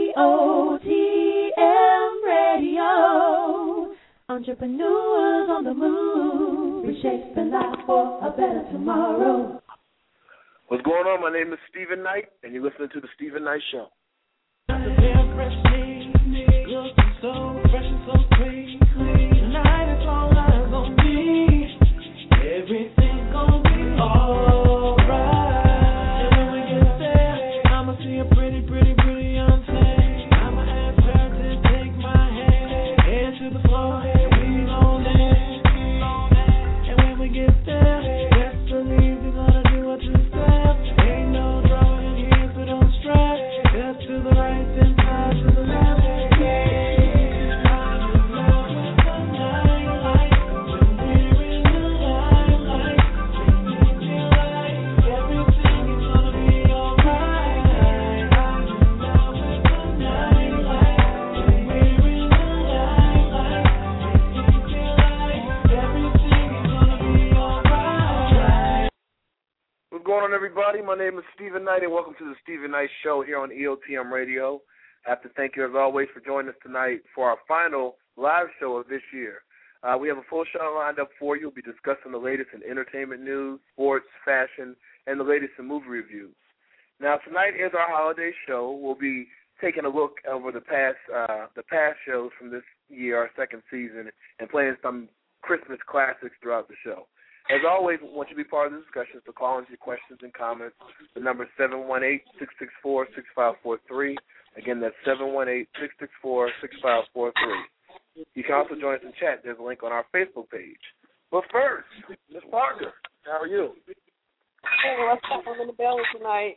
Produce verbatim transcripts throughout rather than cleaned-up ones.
E O T M Radio. Entrepreneurs on the move, reshaping life for a better tomorrow. What's going on? My name is Stephen Knight, and you're listening to The Stephen Knight Show. So fresh and so clean, clean. Tonight it's all eyes on me. Everything's gonna be alright. And when we get there, I'ma see a pretty, pretty, pretty young thing. I'ma ask her to take my hand, head to the floor, and we gon' dance. And when we get there, best believe we're gonna do a two-step. Ain't no trouble in here, so don't stress. Step to the right, then side to the left. What's going on, everybody? My name is Stephen Knight, and welcome to the Stephen Knight Show here on E O T M Radio. I have to thank you, as always, for joining us tonight for our final live show of this year. Uh, we have a full show lined up for you. We'll be discussing the latest in entertainment news, sports, fashion, and the latest in movie reviews. Now, tonight is our holiday show. We'll be taking a look over the past uh, the past shows from this year, our second season, and playing some Christmas classics throughout the show. As always, we want you to be part of the discussion, so call in your questions and comments. The number is seven one eight, six six four, six five four three. Again, that's seven one eight, six six four, six five four three. You can also join us in chat. There's a link on our Facebook page. But first, Miz Parker, how are you? Hey, what's up? I'm in the building tonight.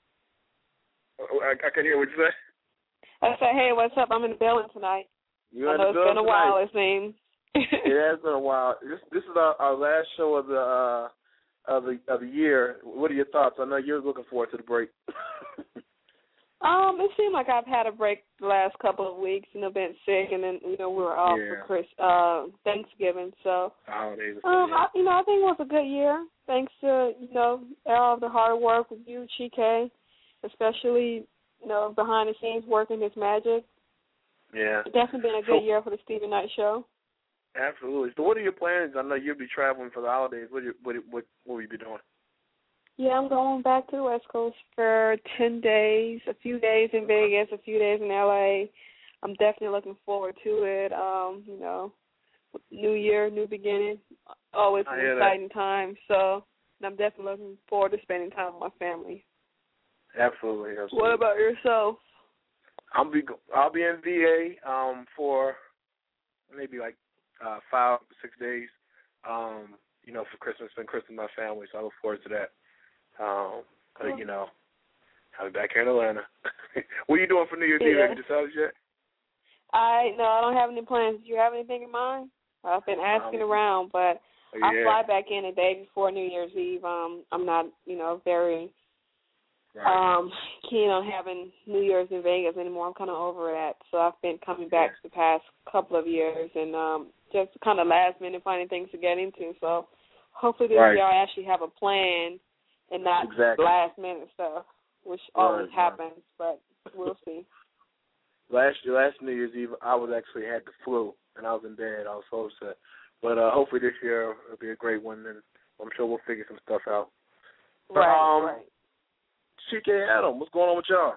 I, I can hear what you say. I said, hey, what's up? I'm in the building tonight. You're I in know the it's been a tonight. while, it seems. It has been a while. This this is our, our last show of the uh, of the of the year. What are your thoughts? I know you're looking forward to the break. um, it seemed like I've had a break the last couple of weeks, you know, been sick, and then you know we were off Yeah. for Chris uh Thanksgiving. So, Holidays. um, I, you know, I think it was a good year, thanks to you know all of the hard work with you, Chike, especially you know behind the scenes working his magic. Yeah. It's definitely been a good so, year for the Stephen Knight Show. Absolutely. So what are your plans? I know you'll be traveling for the holidays. What, you, what, what, what will you be doing? Yeah, I'm going back to the West Coast for ten days, a few days in Vegas, a few days in L A. I'm definitely looking forward to it. Um, you know, new year, new beginning, always an exciting that. time. So I'm definitely looking forward to spending time with my family. Absolutely. absolutely. What about yourself? I'll be I'll be in V A um, for maybe like Uh, five, six days, um, you know, for Christmas, spend Christmas with my family, so I look forward to that. Um, but, you know, I'll be back here in Atlanta. What are you doing for New Year's Eve? Yeah. Have you decided yet? I, no, I don't have any plans. Do you have anything in mind? I've been asking um, around, but yeah. I fly back in a day before New Year's Eve. Um, I'm not, you know, very right. um, keen on having New Year's in Vegas anymore. I'm kind of over that. So I've been coming back yeah. the past couple of years and um, just kind of last minute finding things to get into. So hopefully this right. year I actually have a plan and not exactly. last minute stuff, which right. always happens, but we'll see. Last year, last New Year's Eve, I was actually had the flu, and I was in bed. I was so upset. But uh, hopefully this year it'll be a great one, and I'm sure we'll figure some stuff out. But, right, um, right. Chike Adam, what's going on with y'all?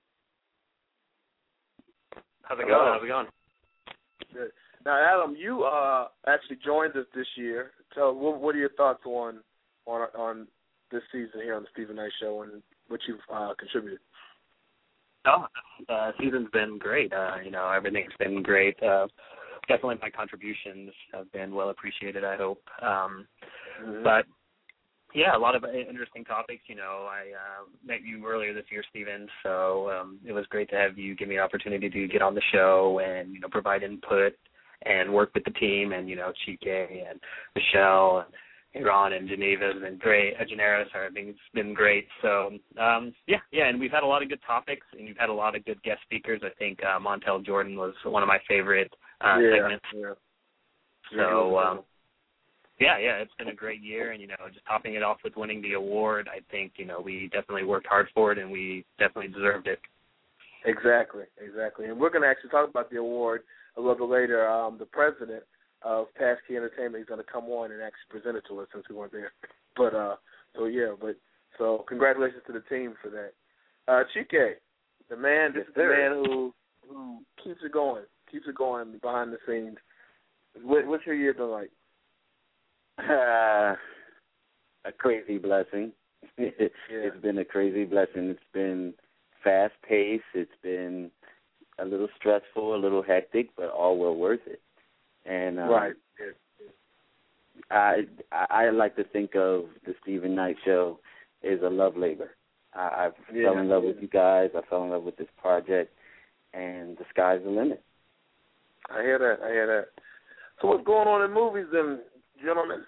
How's it going? How's it going? Good. Now, Adam, you uh, actually joined us this year. So, what, what are your thoughts on on on this season here on the Stephen Knight Show and what you've uh, contributed? Oh, uh, season's been great. Uh, you know, everything's been great. Uh, definitely, my contributions have been well appreciated, I hope. Um, mm-hmm. But yeah, a lot of interesting topics. You know, I uh, met you earlier this year, Stephen, so um, it was great to have you give me the opportunity to get on the show and, you know, provide input and work with the team and, you know, Chike and Michelle and Ron and Geneva has been great. Uh, Genera, sorry, I think it's been great. So, um, yeah, yeah, and we've had a lot of good topics and you've had a lot of good guest speakers. I think uh, Montel Jordan was one of my favorite uh, yeah. segments. Yeah. So, um, Yeah, yeah, it's been a great year, and, you know, just topping it off with winning the award, I think, you know, we definitely worked hard for it, and we definitely deserved it. Exactly, exactly. And we're going to actually talk about the award a little bit later. Um, the president of Passkey Entertainment is going to come on and actually present it to us since we weren't there. But, uh, so, yeah, but, so congratulations to the team for that. Uh, Chike, the man, this is the man who, who keeps it going, keeps it going behind the scenes. What, what's your year been like? Uh, a crazy blessing. Yeah. It's been a crazy blessing. It's been fast-paced. It's been a little stressful, a little hectic, but all well worth it. And um, right. I, I I like to think of the Steven Knight Show as a love labor. I, I yeah. fell in love with you guys. I fell in love with this project, and the sky's the limit. I hear that. I hear that. So what's going on in movies then, gentlemen?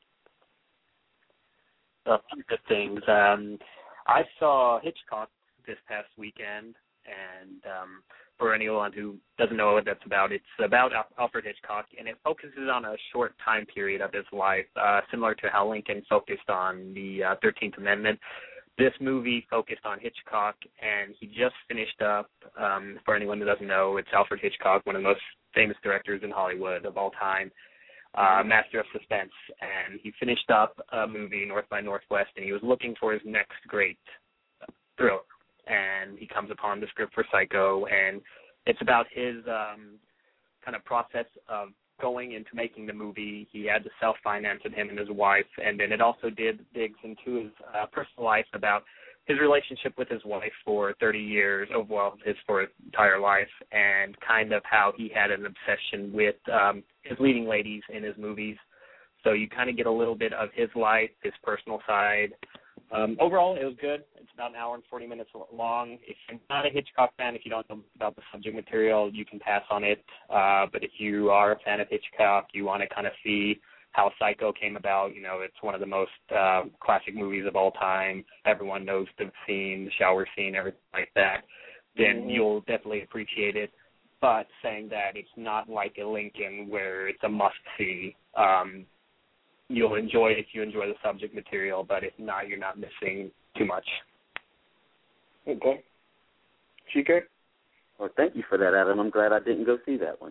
A few good things. Um, I saw Hitchcock this past weekend, and um, for anyone who doesn't know what that's about, it's about Alfred Hitchcock, and it focuses on a short time period of his life, uh, similar to how Lincoln focused on the uh, thirteenth Amendment. This movie focused on Hitchcock, and he just finished up, um, for anyone who doesn't know, it's Alfred Hitchcock, one of the most famous directors in Hollywood of all time. Uh, master of suspense, and he finished up a movie, North by Northwest, and he was looking for his next great thriller, and he comes upon the script for Psycho, and it's about his um, kind of process of going into making the movie. He had to self-finance it, him and his wife, and then it also did digs into his uh, personal life about his relationship with his wife for thirty years, overall his for his entire life, and kind of how he had an obsession with um, his leading ladies in his movies. So you kind of get a little bit of his life, his personal side. Um, overall, it was good. It's about an hour and forty minutes long. If you're not a Hitchcock fan, if you don't know about the subject material, you can pass on it. Uh, but if you are a fan of Hitchcock, you want to kind of see how Psycho came about. You know, it's one of the most uh, classic movies of all time. Everyone knows the scene, the shower scene, everything like that. Then mm-hmm. you'll definitely appreciate it. But saying that it's not like a Lincoln where it's a must-see. Um, you'll enjoy it if you enjoy the subject material, but if not, you're not missing too much. Okay. Chike? Well, thank you for that, Adam. I'm glad I didn't go see that one.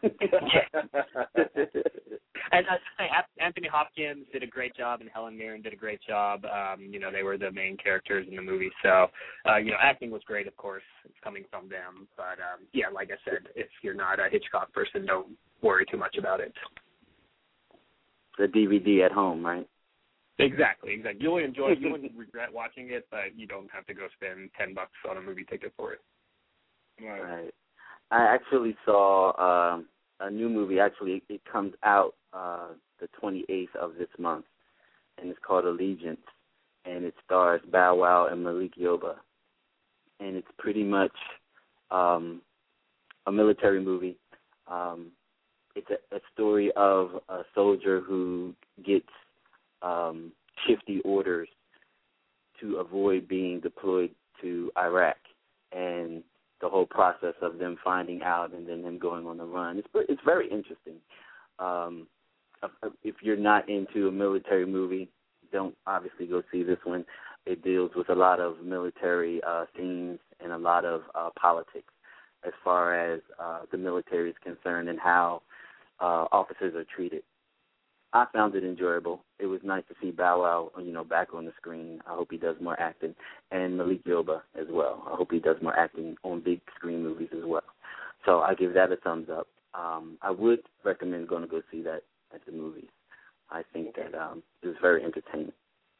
And I say Anthony Hopkins did a great job, and Helen Mirren did a great job. Um, you know, they were the main characters in the movie. So, uh, you know, acting was great, of course. It's coming from them. But, um, yeah, like I said, if you're not a Hitchcock person, don't worry too much about it. The D V D at home, right? Exactly, exactly. You'll enjoy it. You wouldn't regret watching it, but you don't have to go spend ten bucks on a movie ticket for it. Right. right. I actually saw um, a new movie. Actually, it comes out uh, the twenty-eighth of this month, and it's called Allegiance, and it stars Bow Wow and Malik Yoba. And it's pretty much um, a military movie. Um, it's a, a story of a soldier who gets um, shifty orders to avoid being deployed to Iraq, and the whole process of them finding out and then them going on the run. It's it's very interesting. Um, if you're not into a military movie, don't obviously go see this one. It deals with a lot of military uh, themes and a lot of uh, politics as far as uh, the military is concerned and how uh, officers are treated. I found it enjoyable. It was nice to see Bow Wow, you know, back on the screen. I hope he does more acting, and Malik Yoba as well. I hope he does more acting on big screen movies as well. So I give that a thumbs up. Um, I would recommend going to go see that at the movies. I think that um, it was very entertaining.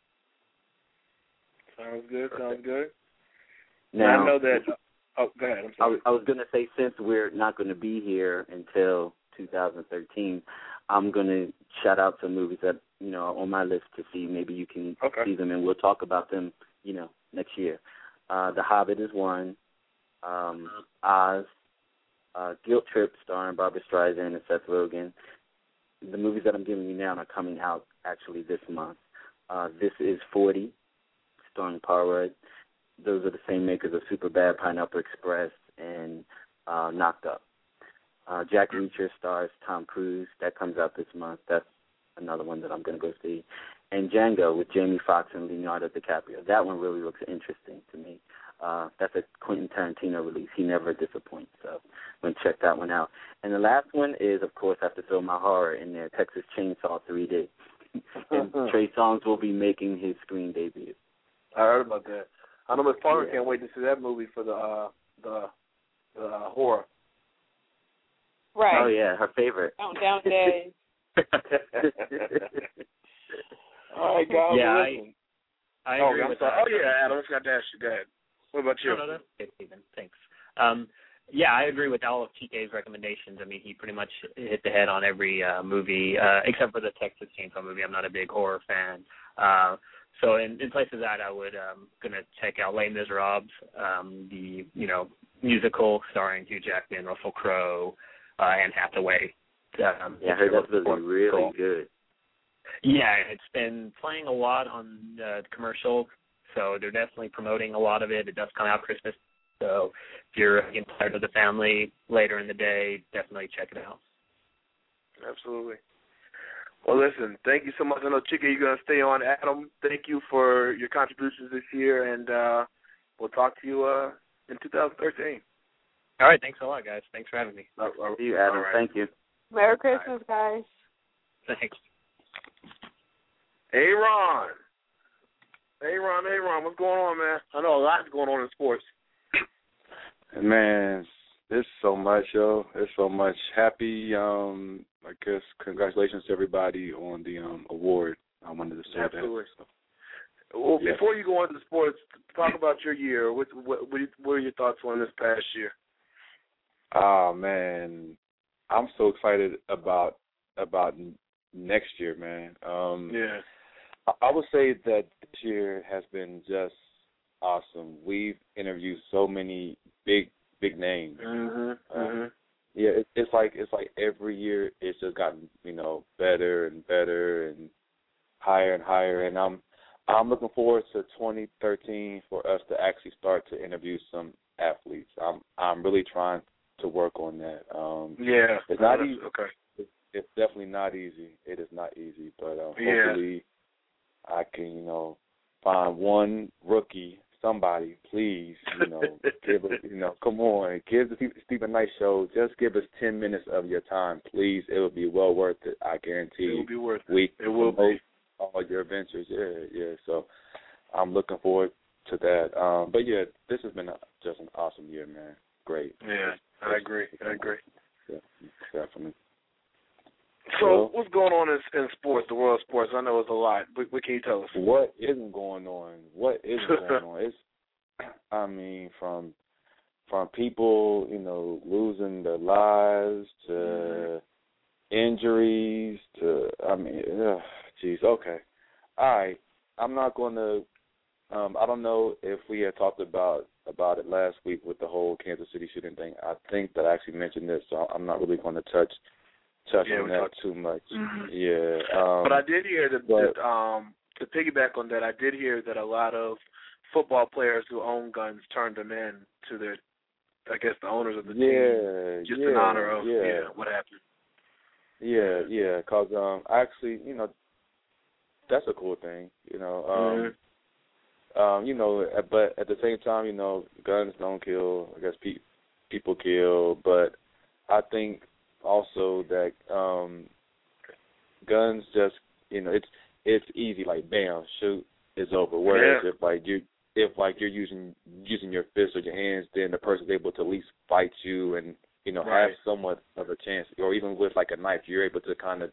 Sounds good. Sounds good. Now, I know that. Oh, go ahead. I'm sorry. I, I was going to say, since we're not going to be here until two thousand thirteen, I'm going to shout out some movies that, you know, are on my list to see. Maybe you can okay. see them, and we'll talk about them, you know, next year. Uh, The Hobbit is one. Um, Oz. Uh, Guilt Trip, starring Barbra Streisand and Seth Rogen. The movies that I'm giving you now are coming out, actually, this month. Uh, This Is forty, starring Paul Rudd. Those are the same makers of Superbad, Pineapple Express, and uh, Knocked Up. Uh, Jack Reacher stars Tom Cruise. That comes out this month. That's another one that I'm going to go see. And Django with Jamie Foxx and Leonardo DiCaprio. That one really looks interesting to me. Uh, that's a Quentin Tarantino release. He never disappoints, so I'm going to check that one out. And the last one is, of course, I have to throw my horror in there, Texas Chainsaw three D. And Trey Songz will be making his screen debut. I heard about that. I know Miss Parker Yeah. can't wait to see that movie for the uh, the, the uh, horror. Right. Oh, yeah, her favorite. Countdown days. All right, guys. Yeah, well, I, listen. I oh, agree I'm with sorry. that. Oh, yeah, Adam, I forgot to ask you. Go ahead. What about you? No, no, that's okay, Stephen. Thanks. Um, yeah, I agree with all of T K's recommendations. I mean, he pretty much hit the head on every uh, movie, uh, except for the Texas Chainsaw movie. I'm not a big horror fan. Uh, so in, in place of that, I would um, gonna check out Les Miserables, um, the you know musical starring Hugh Jackman, Russell Crowe, uh, Anne Hathaway. Um, Yeah, I heard that's really, really cool. good. Yeah, it's been playing a lot on uh, commercials, so they're definitely promoting a lot of it. It does come out Christmas, so if you're getting tired of the family later in the day, definitely check it out. Absolutely. Well, listen, thank you so much. I know, Chika, you're going to stay on. Adam, thank you for your contributions this year, and uh, we'll talk to you uh, in two thousand thirteen. All right, thanks a lot, guys. Thanks for having me. Uh, Thank you, Adam. right. Thank you. Merry Christmas, guys. Thanks. Hey, Ron. Hey, Ron, hey, Ron, what's going on, man? I know a lot's going on in sports. Man, there's so much, yo. There's so much. Happy, um, I guess, congratulations to everybody on the um, award. I wanted to say Absolutely. that. So. Well, Yeah. before you go into sports, talk about your year. What, what, what are your thoughts on this past year? Oh, man. I'm so excited about about next year, man. Um, Yeah. I, I would say that this year has been just awesome. We've interviewed so many big, big names. Mhm. Uh, Mhm. Yeah, it, it's like it's like every year it's just gotten, you know, better and better and higher and higher. And I'm I'm looking forward to twenty thirteen for us to actually start to interview some athletes. I'm I'm really trying to work on that. Um, Yeah. it's not Oh, easy. Okay. It's, it's definitely not easy. It is not easy, but uh, Yeah. hopefully I can, you know, find one rookie. Somebody, please, you know, give us, you know, come on, give the Stephen Knight Show, just give us ten minutes of your time, please. It will be well worth it. I guarantee It will be worth it. we It will promote be. all your adventures. Yeah, yeah. So I'm looking forward to that. Um, but yeah, this has been a, just an awesome year, man. Great. Yeah, I agree. I agree. Yeah, definitely. So, Well, what's going on in, in sports, the world of sports? I know it's a lot. What, what can you tell us? what isn't going on? What isn't going on? It's, I mean, from from people, you know, losing their lives to mm-hmm. injuries to, I mean, ugh, geez, okay. All right. I'm not going to, um, I don't know if we had talked about about it last week with the whole Kansas City shooting thing. I think that I actually mentioned this, so I'm not really going to touch touch yeah, on that talked. too much. Mm-hmm. Yeah. Um, but I did hear that, but, that um, to piggyback on that, I did hear that a lot of football players who own guns turned them in to their, I guess, the owners of the yeah, team, just yeah, in honor of yeah. yeah, what happened. Yeah, yeah, because um, actually, you know, that's a cool thing, you know. Um, mm-hmm. um, you know, but at the same time, you know, guns don't kill. I guess pe- people kill, but I think also that um, guns just, you know, it's it's easy, like bam, shoot, it's over. Whereas yeah. if like you, if like you're using using your fists or your hands, then the person's able to at least fight you and, you know, right. have somewhat of a chance. Or even with like a knife, you're able to kind of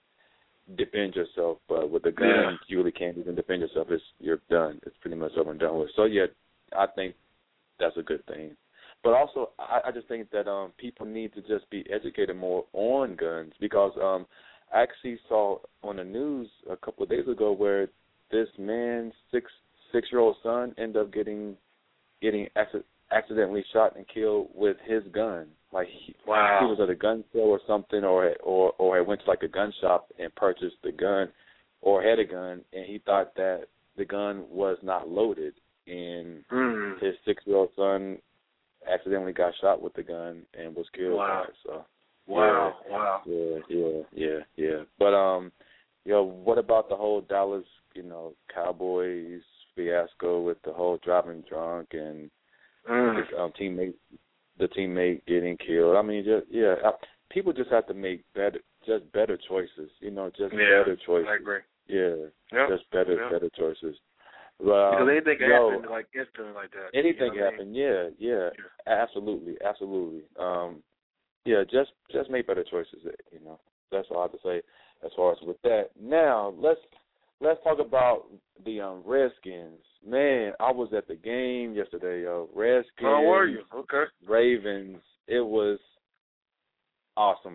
defend yourself. But with a gun, yeah. you really can't even defend yourself. It's you're done. It's pretty much over and done with. So yeah, I think that's a good thing. But also, I, I just think that um, people need to just be educated more on guns because um, I actually saw on the news a couple of days ago where this man's six six year old son ended up getting getting acc- accidentally shot and killed with his gun. Like he, wow. he was at a gun sale or something, or or or he went to like a gun shop and purchased the gun, or had a gun, and he thought that the gun was not loaded, and mm. his six year old son accidentally got shot with the gun and was killed. Wow. By it, so wow, yeah, wow. Yeah, yeah, yeah, yeah. But um, you know, what about the whole Dallas, you know, Cowboys fiasco with the whole driving drunk and Mm. the um, teammate, the teammate getting killed. I mean, just yeah, I, people just have to make better, just better choices. You know, just yeah, better choices. I agree. Yeah, yep. just better, yep. better choices. Well, because anything can yo, happen like instantly like that. Anything you know happen, I mean? yeah, yeah, yeah, absolutely, absolutely. Um, yeah, just just make better choices. You know, that's all I have to say as far as with that. Now let's let's talk about the um, Redskins. Man, I was at the game yesterday, yo. Redskins. How were you? Okay. Ravens. It was awesome.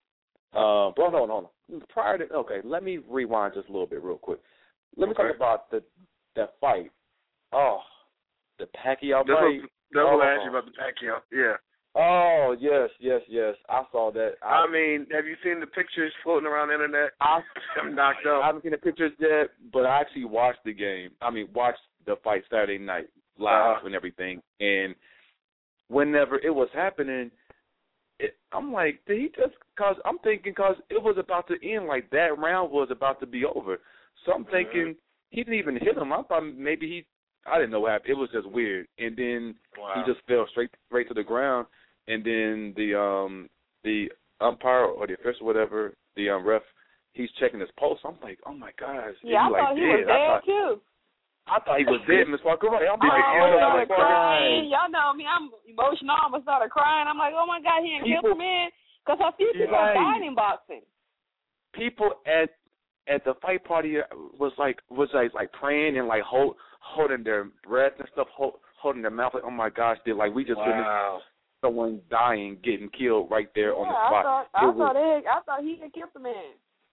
Uh, but hold on, hold on. Prior to okay, let me rewind just a little bit, real quick. Let me okay. talk about the that fight. Oh, the Pacquiao that's fight. What, that's oh. what I asked you about the Pacquiao. Yeah. Oh, yes, yes, yes. I saw that. I, I mean, have you seen the pictures floating around the internet? I, I'm knocked up. I haven't seen the pictures yet, but I actually watched the game. I mean, watched the fight Saturday night live uh-huh. and everything. And whenever it was happening, it, I'm like, did he just, because I'm thinking because it was about to end, like that round was about to be over. So I'm thinking mm-hmm. he didn't even hit him. I thought maybe he, I didn't know what happened. It was just weird. And then wow. he just fell straight straight to the ground. And then the um the umpire or the official, whatever, the um, ref, he's checking his pulse. I'm like, oh my gosh, yeah, I he thought like he was dead. dead I thought, too. I thought he was dead, Miss Walker. Right? I'm like, I oh, started my crying. God. Y'all know me, I'm emotional. I almost started crying. I'm like, oh my God, he didn't kill the man, because a few people right. died in boxing. People at at the fight party was like was like like praying and like hold, holding their breath and stuff, hold, holding their mouth like, oh my gosh, they like we just wow. witnessed someone dying, getting killed right there yeah, on the spot. I thought I was, thought they, I thought he had killed the man.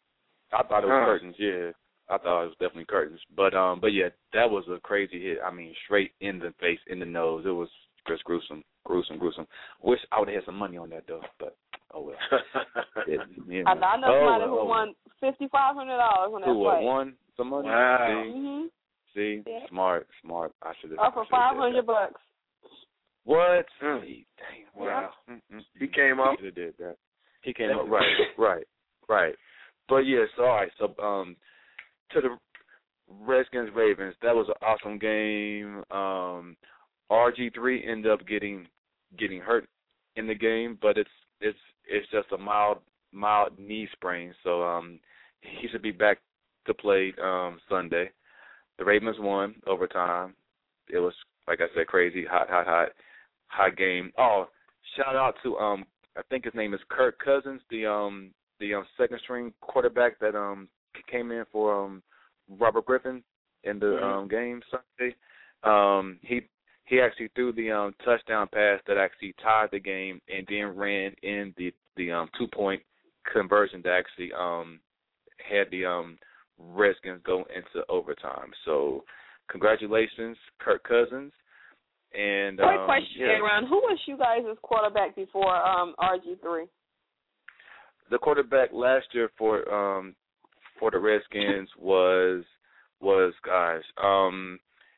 I thought it was huh. curtains, yeah. I thought it was definitely curtains. But um but yeah, that was a crazy hit. I mean, straight in the face, in the nose. It was just gruesome, gruesome, gruesome. Wish I would have had some money on that though, but oh well. it, you know. I, I know oh, somebody well, who oh, won fifty five hundred dollars on that who fight. Who won some money? Wow. See, mm-hmm. see, yeah. smart, smart. I should have. Up for five hundred bucks. What? Mm. See, damn. Wow. Mm-mm. He came up. He did that. He came up right, right, right. But yes, all right. So um, to the Redskins Ravens, that was an awesome game. Um, R G three ended up getting getting hurt in the game, but it's it's it's just a mild mild knee sprain, so um, he should be back to play um, Sunday. The Ravens won overtime. It was, like I said, crazy, hot, hot, hot, hot game. Oh, shout out to um, I think his name is Kirk Cousins, the um the um, second string quarterback that um came in for um. Robert Griffin in the mm-hmm. um, game Sunday. Um, he he actually threw the um, touchdown pass that actually tied the game, and then ran in the the um, two point conversion that actually um, had the um, Redskins go into overtime. So, congratulations, Kirk Cousins. And quick um, question, yeah. Aaron. Who was you guys' quarterback before um, R G three? The quarterback last year for um, for the Redskins was was guys. Um,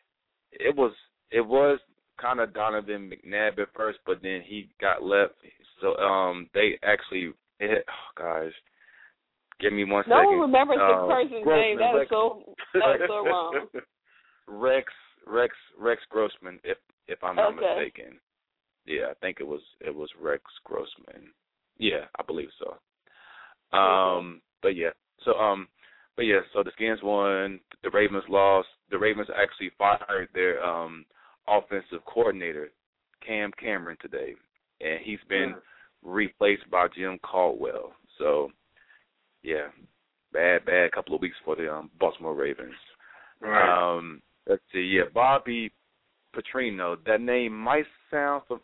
it was it was kind of Donovan McNabb at first, but then he got left. So um, they actually it, oh, guys. Give me one no second. No one remembers uh, the person's Grossman, name. That Rex, is so that is so wrong. Rex Rex Rex Grossman, if if I'm not okay. mistaken. Yeah, I think it was it was Rex Grossman. Yeah, I believe so. Um, but yeah, so um, but yeah, so the Skins won. The Ravens lost. The Ravens actually fired their um offensive coordinator, Cam Cameron, today, and he's been mm. replaced by Jim Caldwell. So yeah, bad bad couple of weeks for the um, Baltimore Ravens. Right. Um, let's see. Yeah, Bobby Petrino. That name might sound familiar.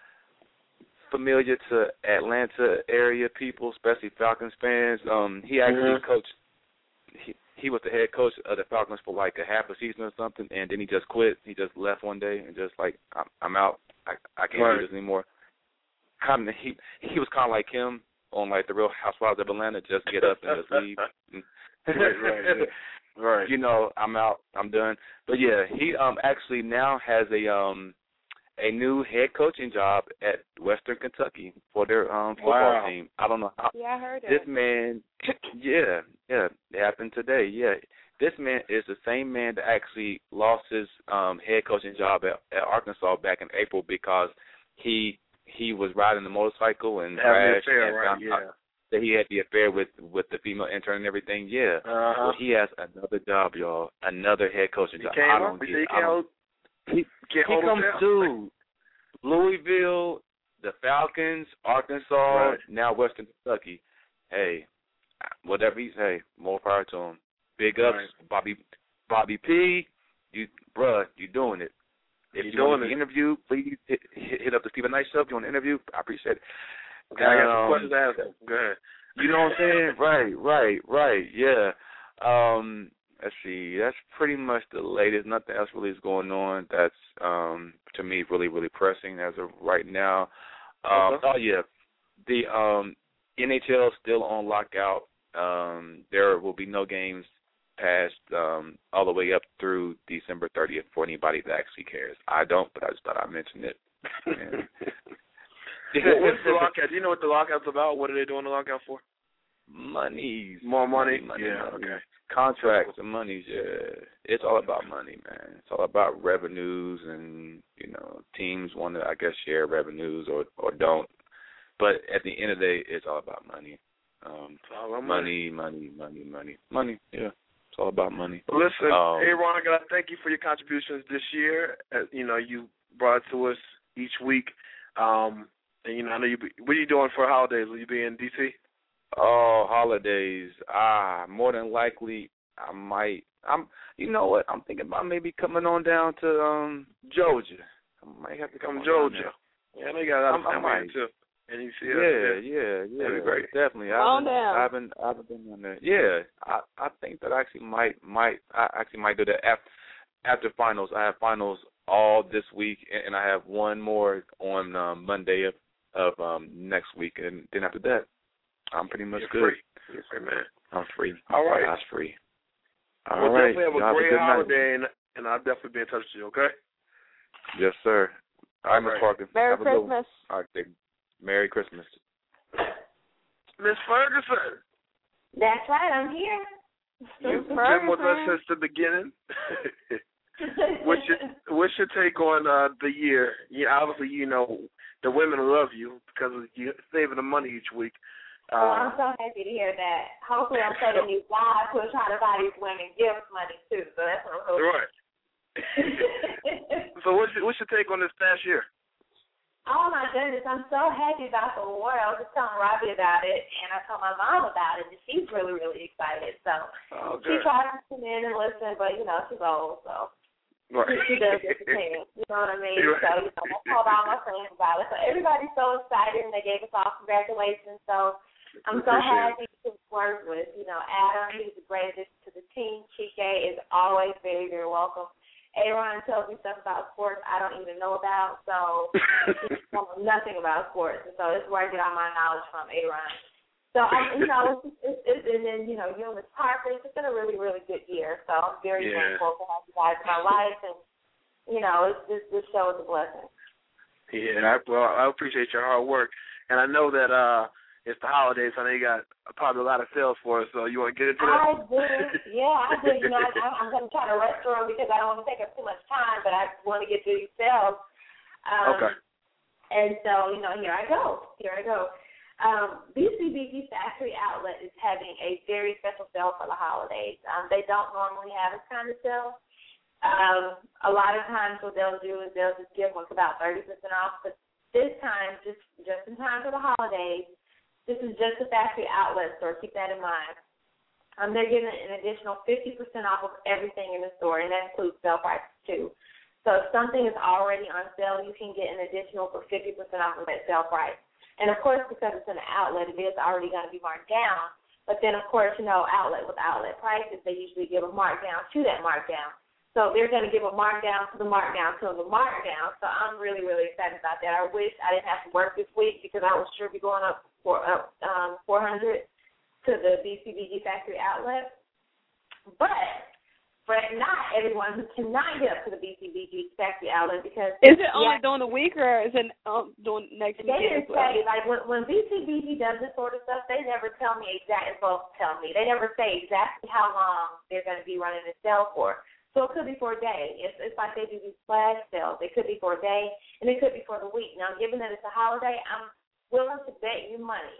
familiar to Atlanta area people, especially Falcons fans. Um, he actually mm-hmm. coached. He, he was the head coach of the Falcons for like a half a season or something, and then he just quit. He just left one day and just like, I'm, I'm out. I, I can't right. do this anymore. Kind of, he he was kind of like him on like the Real Housewives of Atlanta. Just get up and just leave. right, right, yeah. right. You know, I'm out. I'm done. But yeah, he um actually now has a um. a new head coaching job at Western Kentucky for their um, football wow. team. I don't know how. Yeah, I heard it. This man, yeah, yeah, it happened today. Yeah, This man is the same man that actually lost his um, head coaching job at, at Arkansas back in April because he he was riding the motorcycle and crashed affair, and right, found yeah. out that he had the affair with, with the female intern and everything. Yeah. Uh-huh. Well, he has another job, y'all. Another head coaching He job. came I up. don't He get said he it. I can't don't- hold. He, Can't he hold comes him down. to Louisville, the Falcons, Arkansas, Right. now Western Kentucky. Hey, whatever he's, hey, more power to him. Big ups, Right. Bobby Bobby P. You, bruh, you doing it. If You you want doing to be it. interviewed, please hit, hit, hit up the Stephen Knight Show. If you want to interview, I appreciate it. Okay, I got some Um, questions to ask him. Go ahead. You know what I'm saying? Right, right, right. Yeah. Um, let's see. That's pretty much the latest. Nothing else really is going on. That's um, to me really, really pressing as of right now. Um, Okay. Oh yeah, the um, N H L is still on lockout. Um, there will be no games past um, all the way up through December thirtieth for anybody that actually cares. I don't, but I just thought I'd mention it. What, what's the lockout? Do you know what the lockout's about? What are they doing the lockout for? Monies. More money? money Yeah, money. okay. Contracts and monies, yeah. It's all about money, man. It's all about revenues and, you know, teams want to, I guess, share revenues or, or don't. But at the end of the day, it's all about money. Um, It's all about money, money, money, money. Money, yeah. It's all about money. Listen, Um, hey, Ron, I got to thank you for your contributions this year. Uh, you know, you brought it to us each week. Um, and, you know, I know you be, what are you doing for holidays? Will you be in D C? Oh, holidays. Ah, more than likely, I might. I'm. You know what? I'm thinking about maybe coming on down to um Georgia. I might have to come, Come on Georgia. down Yeah, I know you got a lot of I- I family might. here, too. And you see there. Yeah, yeah, yeah. That'd be great. Definitely. I On haven't, down. I haven't, I haven't been on there. Yeah, I, I think that I actually might, might, I actually might do that after, after finals. I have finals all this week, and, and I have one more on um, Monday of, of um, next week, and then after that, I'm pretty much You're good. free. You're free, man. I'm free. All right. I'm free. All We'll right. definitely have a Y'all great good night. holiday, and, and I'll definitely be in touch with you, okay? Yes, sir. All right, Miss right. Parker. Merry Have a good one. Christmas. All right, baby. Merry Christmas. Miss Ferguson, That's right, I'm here. you've been with us since the beginning. what's your What's your take on uh, the year? Yeah, obviously, you know the women love you because of you saving the money each week. Uh, Oh, I'm so happy to hear that. Hopefully I'm taking these lives who are trying to buy these women gifts money too. So that's what I'm hoping. right. So what's your, what's your take on this past year? Oh my goodness, I'm so happy about the award. I was just telling Robbie about it, and I told my mom about it, and she's really, really excited. So Oh, she good. tries to come in and listen, but you know she's old, so Right. she does what she can. You know what I mean? Right. So you know, I told all my friends about it. So everybody's so excited, and they gave us all congratulations. So I'm so Appreciate happy to work with you know Adam. He's a great addition to the team. Chike is always very, very welcome. Aaron tells me stuff about sports I don't even know about, so I know nothing about sports. And so it's where I get all my knowledge from, Aaron. So, um, you know, it's, it's, it's, and then, you know, you and Miz Parker, it's just been a really, really good year. So I'm very Yeah. thankful to have you guys in my life. And, you know, it's just, this show is a blessing. Yeah, I, well, I appreciate your hard work, and I know that uh, it's the holidays, so I know you got probably a lot of sales for us. So you want to get into that? I do. Yeah, I do. You know, I, I'm going to try to rush through them because I don't want to take up too much time, but I want to get through these sales. Um, Okay. And so, you know, here I go. Here I go. Um, B C B G Factory Outlet is having a very special sale for the holidays. Um, they don't normally have this kind of sale. Um, a lot of times what they'll do is they'll just give us about thirty percent off, but this time, just, just in time for the holidays, this is just a factory outlet store. Keep that in mind. Um, they're giving an additional fifty percent off of everything in the store, and that includes sale prices too. So if something is already on sale, you can get an additional for fifty percent off of that sale price. And, of course, because it's an outlet, it is already going to be marked down. But then, of course, you know, outlet with outlet prices, they usually give a markdown to that markdown. So they're going to give a markdown to the markdown to the markdown. So I'm really, really excited about that. I wish I didn't have to work this week because I would sure be going up for up um, four hundred to the B C B G Factory Outlet. But for not everyone who cannot get up to the B C B G factory outlet because is it only yeah, during the week or is it um, during next week? They didn't as well? say like when, when B C B G does this sort of stuff, they never tell me exactly. Well, tell me they never say exactly how long they're going to be running the sale for. So it could be for a day. It's, it's like they do these flash sales. It could be for a day, and it could be for the week. Now, given that it's a holiday, I'm willing to bet you money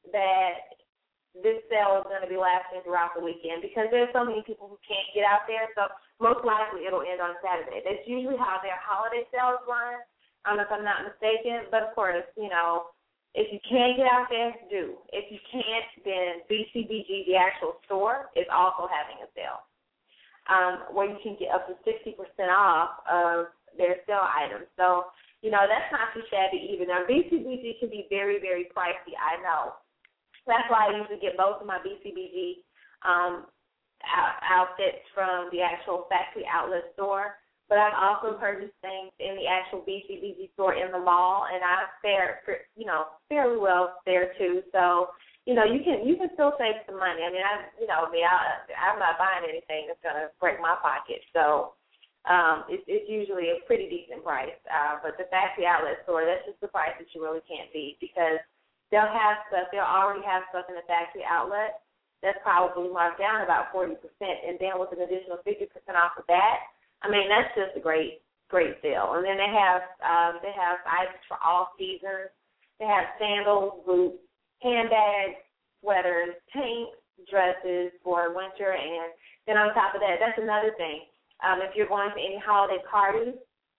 that this sale is going to be lasting throughout the weekend because there's so many people who can't get out there. So most likely it'll end on Saturday. That's usually how their holiday sales run, um, if I'm not mistaken. But, of course, you know, if you can get out there, do. If you can't, then B C B G, the actual store, is also having a sale. Um, where you can get up to sixty percent off of their sale items. So, you know, that's not too shabby either. Now, B C B G can be very, very pricey, I know. That's why I usually get most of my B C B G um, out- outfits from the actual factory outlet store. But I've also purchased things in the actual B C B G store in the mall, and I fare, you know, fairly well there, too. So, you know, you can you can still save some money. I mean, I you know, I mean, I, I'm not buying anything that's going to break my pocket. So um, it's, it's usually a pretty decent price. Uh, but the factory outlet store, that's just the price that you really can't beat because they'll have stuff, they'll already have stuff in the factory outlet that's probably marked down about forty percent. And then with an additional fifty percent off of that, I mean, that's just a great, great deal. And then they have um, they have items for all seasons. They have sandals, boots, handbags, sweaters, tanks, dresses for winter, and then on top of that, that's another thing. Um, if you're going to any holiday parties,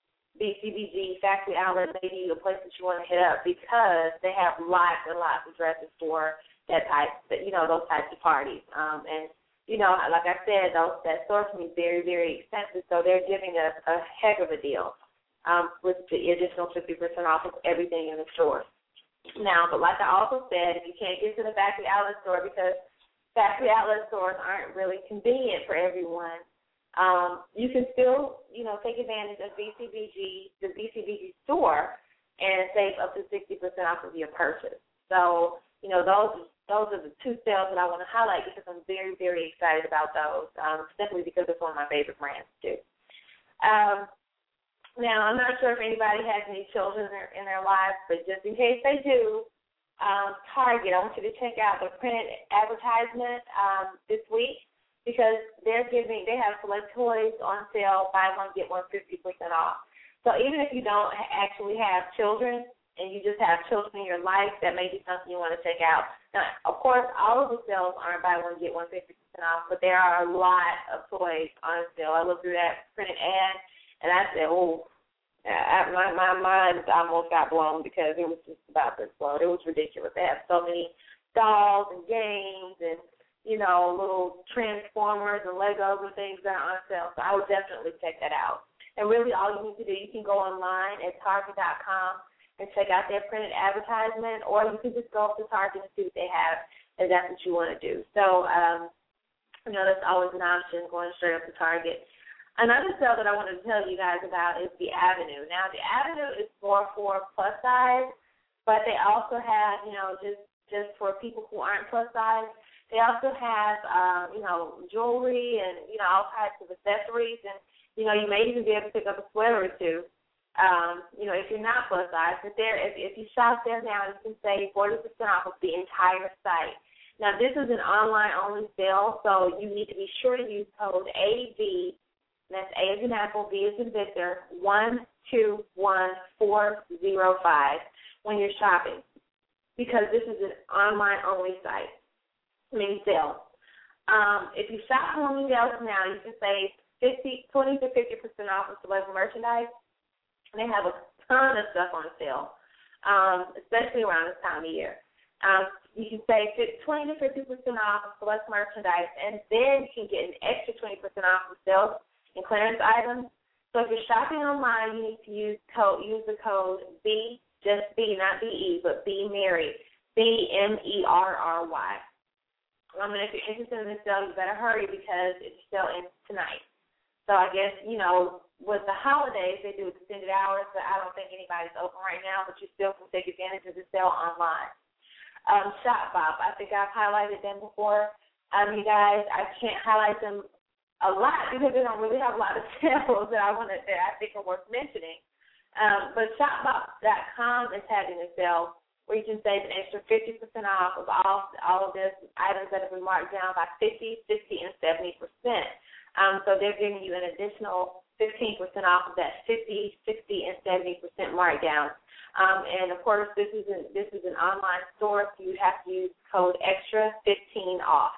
B C B G Factory Outlet may be a place that you want to hit up because they have lots and lots of dresses for that type, you know, those types of parties. Um, and you know, like I said, those that store can be very, very expensive, so they're giving us a heck of a deal um, with the additional fifty percent off of everything in the store. Now, but like I also said, if you can't get to the factory outlet store because factory outlet stores aren't really convenient for everyone, um, you can still, you know, take advantage of B C B G, the B C B G store, and save up to sixty percent off of your purchase. So, you know, those those are the two sales that I want to highlight because I'm very, very excited about those, um, simply because it's one of my favorite brands, too. Um, Now, I'm not sure if anybody has any children in their, in their lives, but just in case they do, um, Target, I want you to check out the printed advertisement um, this week because they're giving, they have select toys on sale, buy one, get one fifty percent off. So even if you don't actually have children and you just have children in your life, that may be something you want to check out. Now, of course, all of the sales aren't buy one, get one fifty percent off, but there are a lot of toys on sale. I looked through that printed ad, and I said, oh, I, my, my mind almost got blown because it was just about to explode. It was ridiculous. They have so many dolls and games and, you know, little Transformers and Legos and things that are on sale. So I would definitely check that out. And really all you need to do, you can go online at Target dot com and check out their printed advertisement, or you can just go up to Target and see what they have if that's what you want to do. So, um, you know, that's always an option, going straight up to Target. Another sale that I wanted to tell you guys about is the Avenue. Now, the Avenue is more for plus size, but they also have, you know, just, just for people who aren't plus size, they also have, um, you know, jewelry and, you know, all types of accessories. And, you know, you may even be able to pick up a sweater or two, um, you know, if you're not plus size. But there, if, if you shop there now, you can save forty percent off of the entire site. Now, this is an online-only sale, so you need to be sure to use code A V. That's A as in Apple, V as in Victor, one two one four zero five when you're shopping, because this is an online-only site, I mean sale. Um, if you shop Bloomingdale's now, you can save fifty, twenty to fifty percent off of select merchandise. They have a ton of stuff on sale, um, especially around this time of year. Um, you can save twenty to fifty percent off of select merchandise, and then you can get an extra twenty percent off of sales and clearance items. So if you're shopping online, you need to use code use the code B, just B, not B E, but B Mary, B M E R R Y. I mean, if you're interested in this sale, you better hurry because it's still in tonight. So I guess, you know, with the holidays, they do extended hours, but I don't think anybody's open right now, but you still can take advantage of the sale online. Um, Shopbop, I think I've highlighted them before. Um, you guys, I can't highlight them a lot because they don't really have a lot of sales that I want to, that I think are worth mentioning. Um, but Shopbop dot com is having a sale where you can save an extra fifty percent off of all all of this items that have been marked down by fifty, sixty, and seventy percent. Um, so they're giving you an additional fifteen percent off of that fifty, sixty, and seventy percent markdown. Um, and of course, this is an, this is an online store, so you have to use code extra fifteen off.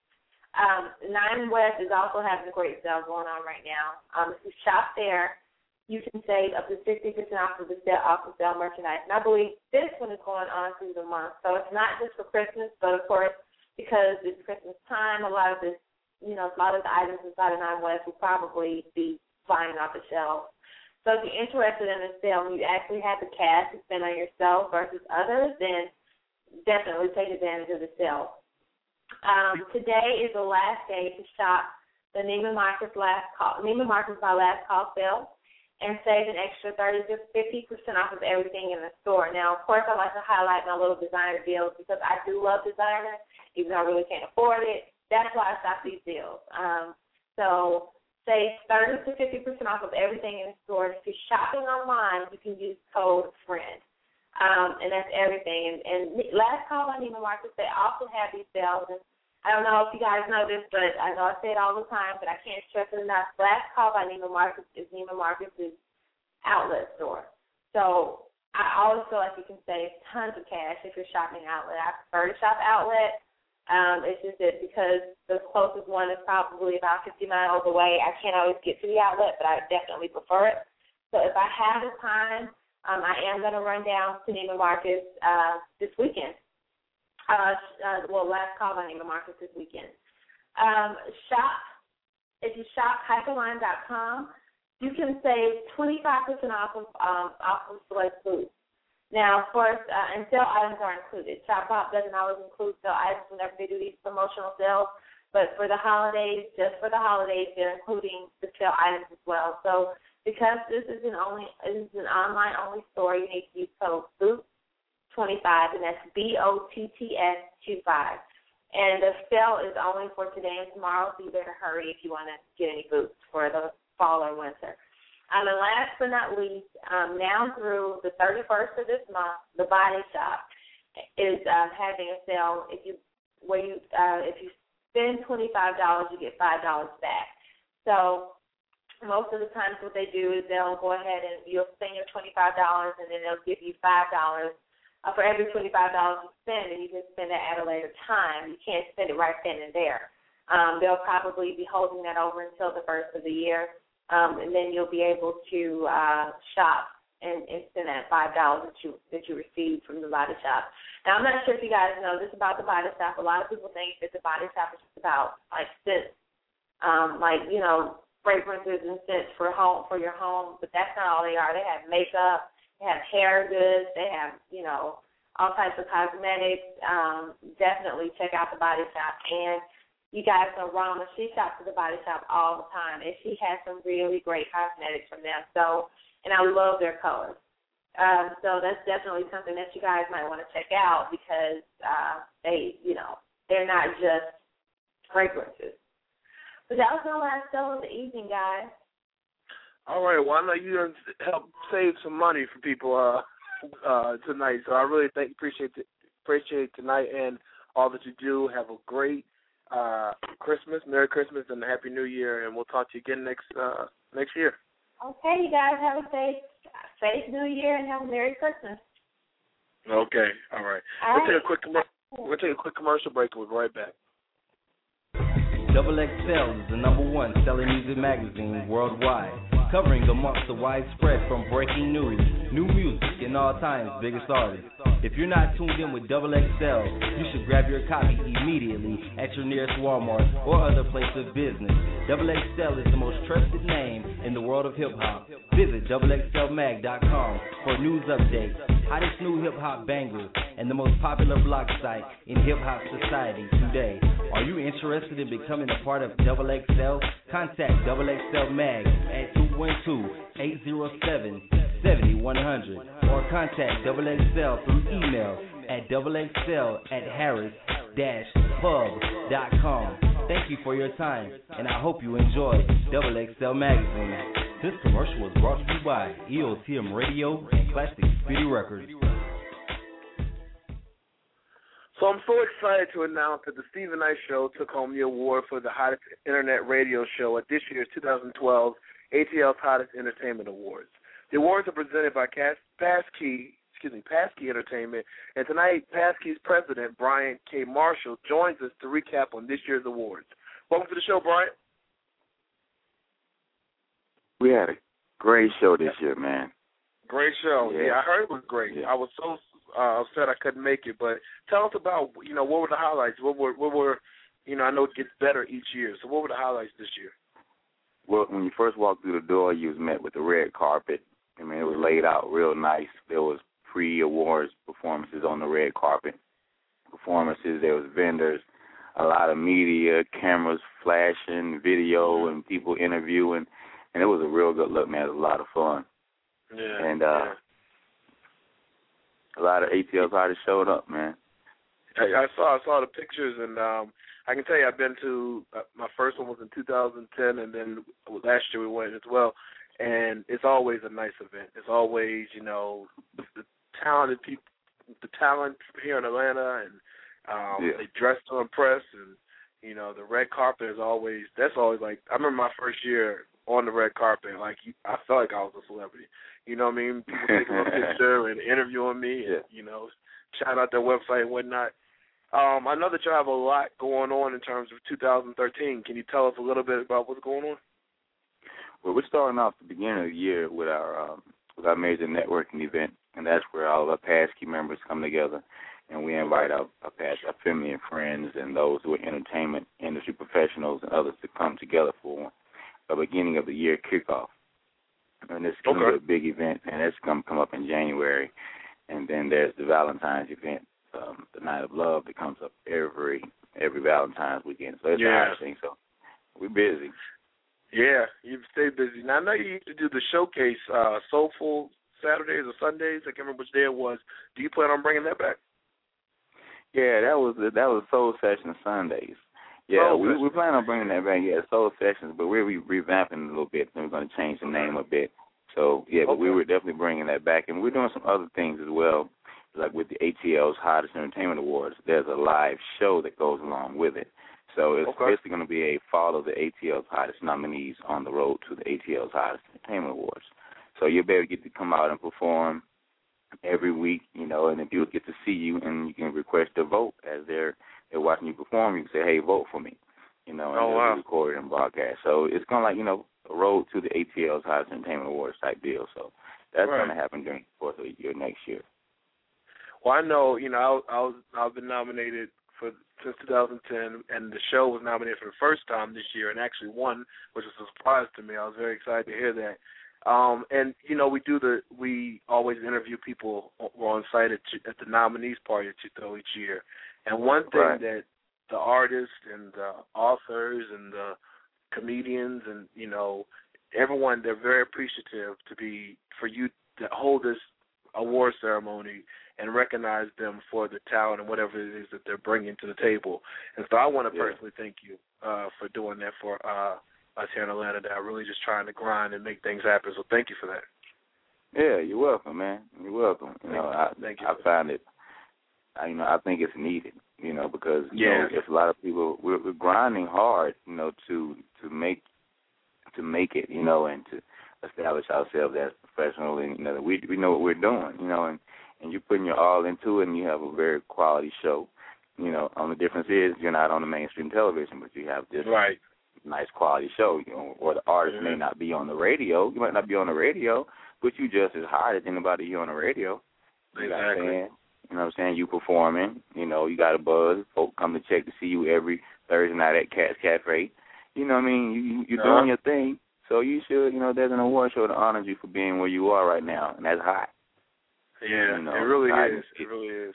Um, Nine West is also having a great sale going on right now. Um, if you shop there, you can save up to sixty percent off of the sale, off the sale merchandise. And I believe this one is going on through the month. So it's not just for Christmas, but of course, because it's Christmas time, a lot of this, you know, a lot of the items inside of Nine West will probably be flying off the shelves. So if you're interested in a sale and you actually have the cash to spend on yourself versus others, then definitely take advantage of the sale. Um, today is the last day to shop the Neiman Marcus last call, Neiman Marcus by last call sale, and save an extra thirty to fifty percent off of everything in the store. Now, of course, I like to highlight my little designer deals because I do love designer, even though I really can't afford it. That's why I shop these deals. Um, so save thirty to fifty percent off of everything in the store. And if you're shopping online, you can use code FRIEND. Um, and that's everything. And, and last call on Neiman Marcus, they also have these sales. And I don't know if you guys know this, but I know I say it all the time, but I can't stress it enough. Last call by Neiman Marcus is Neiman Marcus' outlet store. So I always feel like you can save tons of cash if you're shopping outlet. I prefer to shop outlet. Um, it's just that because the closest one is probably about fifty miles away, I can't always get to the outlet, but I definitely prefer it. So if I have the time, Um, I am going to run down to Neiman Marcus uh, this weekend. Uh, uh, well, last call by Neiman Marcus this weekend. Um, shop, if you shop Hyperline dot com, you can save twenty-five percent off of um, off of select foods. Now, of course, uh, and sale items are included. Shopbop doesn't always include sale items whenever they do these promotional sales, but for the holidays, just for the holidays, they're including the sale items as well. So because this is an only this is an online only store, you need to use code BOOTS twenty-five, and that's B O T T S twenty-five. And the sale is only for today and tomorrow, so you better hurry if you want to get any boots for the fall or winter. Um, and last but not least, um, now through the thirty-first of this month, the Body Shop is uh, having a sale. If you where you uh, if you spend twenty-five dollars, you get five dollars back. So most of the times what they do is they'll go ahead and you'll spend your twenty-five dollars, and then they'll give you five dollars uh, for every twenty-five dollars you spend, and you can spend that at a later time. You can't spend it right then and there. Um, they'll probably be holding that over until the first of the year, um, and then you'll be able to uh, shop and, and spend that five dollars that you, that you received from the Body Shop. Now, I'm not sure if you guys know this about the Body Shop. A lot of people think that the Body Shop is just about, like, scents, um, like, you know, fragrances and scents for home for your home, but that's not all they are. They have makeup, they have hair goods, they have, you know, all types of cosmetics. Um, definitely check out the Body Shop. And you guys know Rama, she shops at the Body Shop all the time, and she has some really great cosmetics from them. So, and I love their colors. Um, so that's definitely something that you guys might want to check out because uh, they, you know, they're not just fragrances. But that was my last show of the evening, guys. All right. Well, I know you done helped save some money for people uh, uh, tonight, so I really thank, appreciate the, appreciate tonight and all that you do. Have a great uh, Christmas, Merry Christmas, and a Happy New Year, and we'll talk to you again next uh, next year. Okay, you guys have a safe, safe New Year and have a Merry Christmas. Okay. All right. All we'll right. take a quick commer- we'll take a quick commercial break, and we'll be right back. Double X L is the number one selling music magazine worldwide, covering amongst the widespread from breaking news, new music, and all times biggest artists. If you're not tuned in with Double X L, you should grab your copy immediately at your nearest Walmart or other place of business. Double X L is the most trusted name in the world of hip-hop. Visit double x l mag dot com for news updates, hottest new hip-hop bangers, and the most popular blog site in hip-hop society today. Are you interested in becoming a part of Double X L? Contact Double X L Mag at two one two, eight zero seven, seven one zero zero or contact Double X L through email at double x l at harris dash pub dot com. Thank you for your time, and I hope you enjoy Double X L Magazine. This commercial was brought to you by E O T M Radio and Plastic Speedy Records. So I'm so excited to announce that the Stephen Knight Show took home the award for the hottest internet radio show at this year's two thousand twelve A T L's Hottest Entertainment Awards. The awards are presented by Passkey, excuse me, Passkey Entertainment, and tonight Passkey's president, Brian K. Marshall, joins us to recap on this year's awards. Welcome to the show, Brian. We had a great show this year, man. Great show. Yeah, yeah I heard it was great. Yeah. I was so uh, upset I couldn't make it, but tell us about, you know, what were the highlights? What were, what were, you know, I know it gets better each year, so what were the highlights this year? Well, when you first walked through the door, you was met with the red carpet. I mean, it was laid out real nice. There was pre-awards performances on the red carpet. Performances, there was vendors, a lot of media, cameras flashing, video, and people interviewing. And it was a real good look, man. It was a lot of fun. Yeah. And uh, yeah. a lot of A T L's artists showed up, man. I, I saw I saw the pictures, and um, I can tell you I've been to, uh, my first one was in two thousand ten, and then last year we went as well. And it's always a nice event. It's always, you know, the, the talented people, the talent here in Atlanta, and um, yeah. they dress to impress, and, you know, the red carpet is always, that's always like, I remember my first year on the red carpet, like, I felt like I was a celebrity. You know what I mean? People taking a picture and interviewing me, and, yeah. you know, shout out their website and whatnot. Um, I know that you have a lot going on in terms of two thousand thirteen. Can you tell us a little bit about what's going on? Well, we're starting off the beginning of the year with our um, with our major networking event, and that's where all of our Passkey members come together, and we invite our, our past, our family and friends and those who are entertainment industry professionals and others to come together for a beginning of the year kickoff. And this is going to be a big event, and it's going to come up in January. And then there's the Valentine's event, um, the Night of Love, that comes up every every Valentine's weekend. So it's yeah. a hot thing. So we're busy. Yeah, you stay busy. Now, I know you used to do the showcase, uh, Soulful Saturdays or Sundays. I can't remember which day it was. Do you plan on bringing that back? Yeah, that was that was Soul Session Sundays. Yeah, Soul we Session. we plan on bringing that back. Yeah, Soul Sessions, but we're re- revamping it a little bit. And we're going to change the name a bit. So yeah, but okay. we were definitely bringing that back, and we're doing some other things as well. Like with the A T L's Hottest Entertainment Awards, there's a live show that goes along with it. So it's okay. basically going to be a follow the A T L's hottest nominees on the road to the A T L's Hottest Entertainment Awards. So you'll be able to get to come out and perform every week, you know, and then people get to see you, and you can request a vote as they're they're watching you perform. You can say, hey, vote for me, you know, and oh, they'll wow. be recorded and broadcast. So it's kind of like, you know, a road to the A T L's Hottest Entertainment Awards type deal. So that's right. going to happen during the course of the year next year. Well, I know, you know, I, I was I've been nominated for since two thousand ten, and the show was nominated for the first time this year, and actually won, which was a surprise to me. I was very excited to hear that. Um, and you know, we do the we always interview people on site at, at the nominees party that you throw each year. And one thing right. that the artists and the authors and the comedians and you know everyone, they're very appreciative to be for you to hold this award ceremony and recognize them for the talent and whatever it is that they're bringing to the table. And so I want to yeah. personally thank you uh, for doing that for uh, us here in Atlanta that are really just trying to grind and make things happen. So thank you for that. Yeah, you're welcome, man. You're welcome. You know, I, thank you. I find it, I, you know, I think it's needed, you know, because, you yeah. know, it's a lot of people, we're, we're grinding hard, you know, to, to make, to make it, you know, and to establish ourselves as professional, and, you know, we, we know what we're doing, you know, and, and you're putting your all into it, and you have a very quality show. You know, um, the difference is you're not on the mainstream television, but you have this right. nice quality show, you know, or the artist mm-hmm. may not be on the radio. You might not be on the radio, but you just as hot as anybody here on the radio. You exactly. got a fan, you know what I'm saying? You performing, you know, you got a buzz. Folk come to check to see you every Thursday night at Cat's Cafe. You know what I mean? You, you're uh-huh. doing your thing, so you should, you know, there's an award show to honor you for being where you are right now, and that's hot. Yeah, you know, it really I, is. It really is.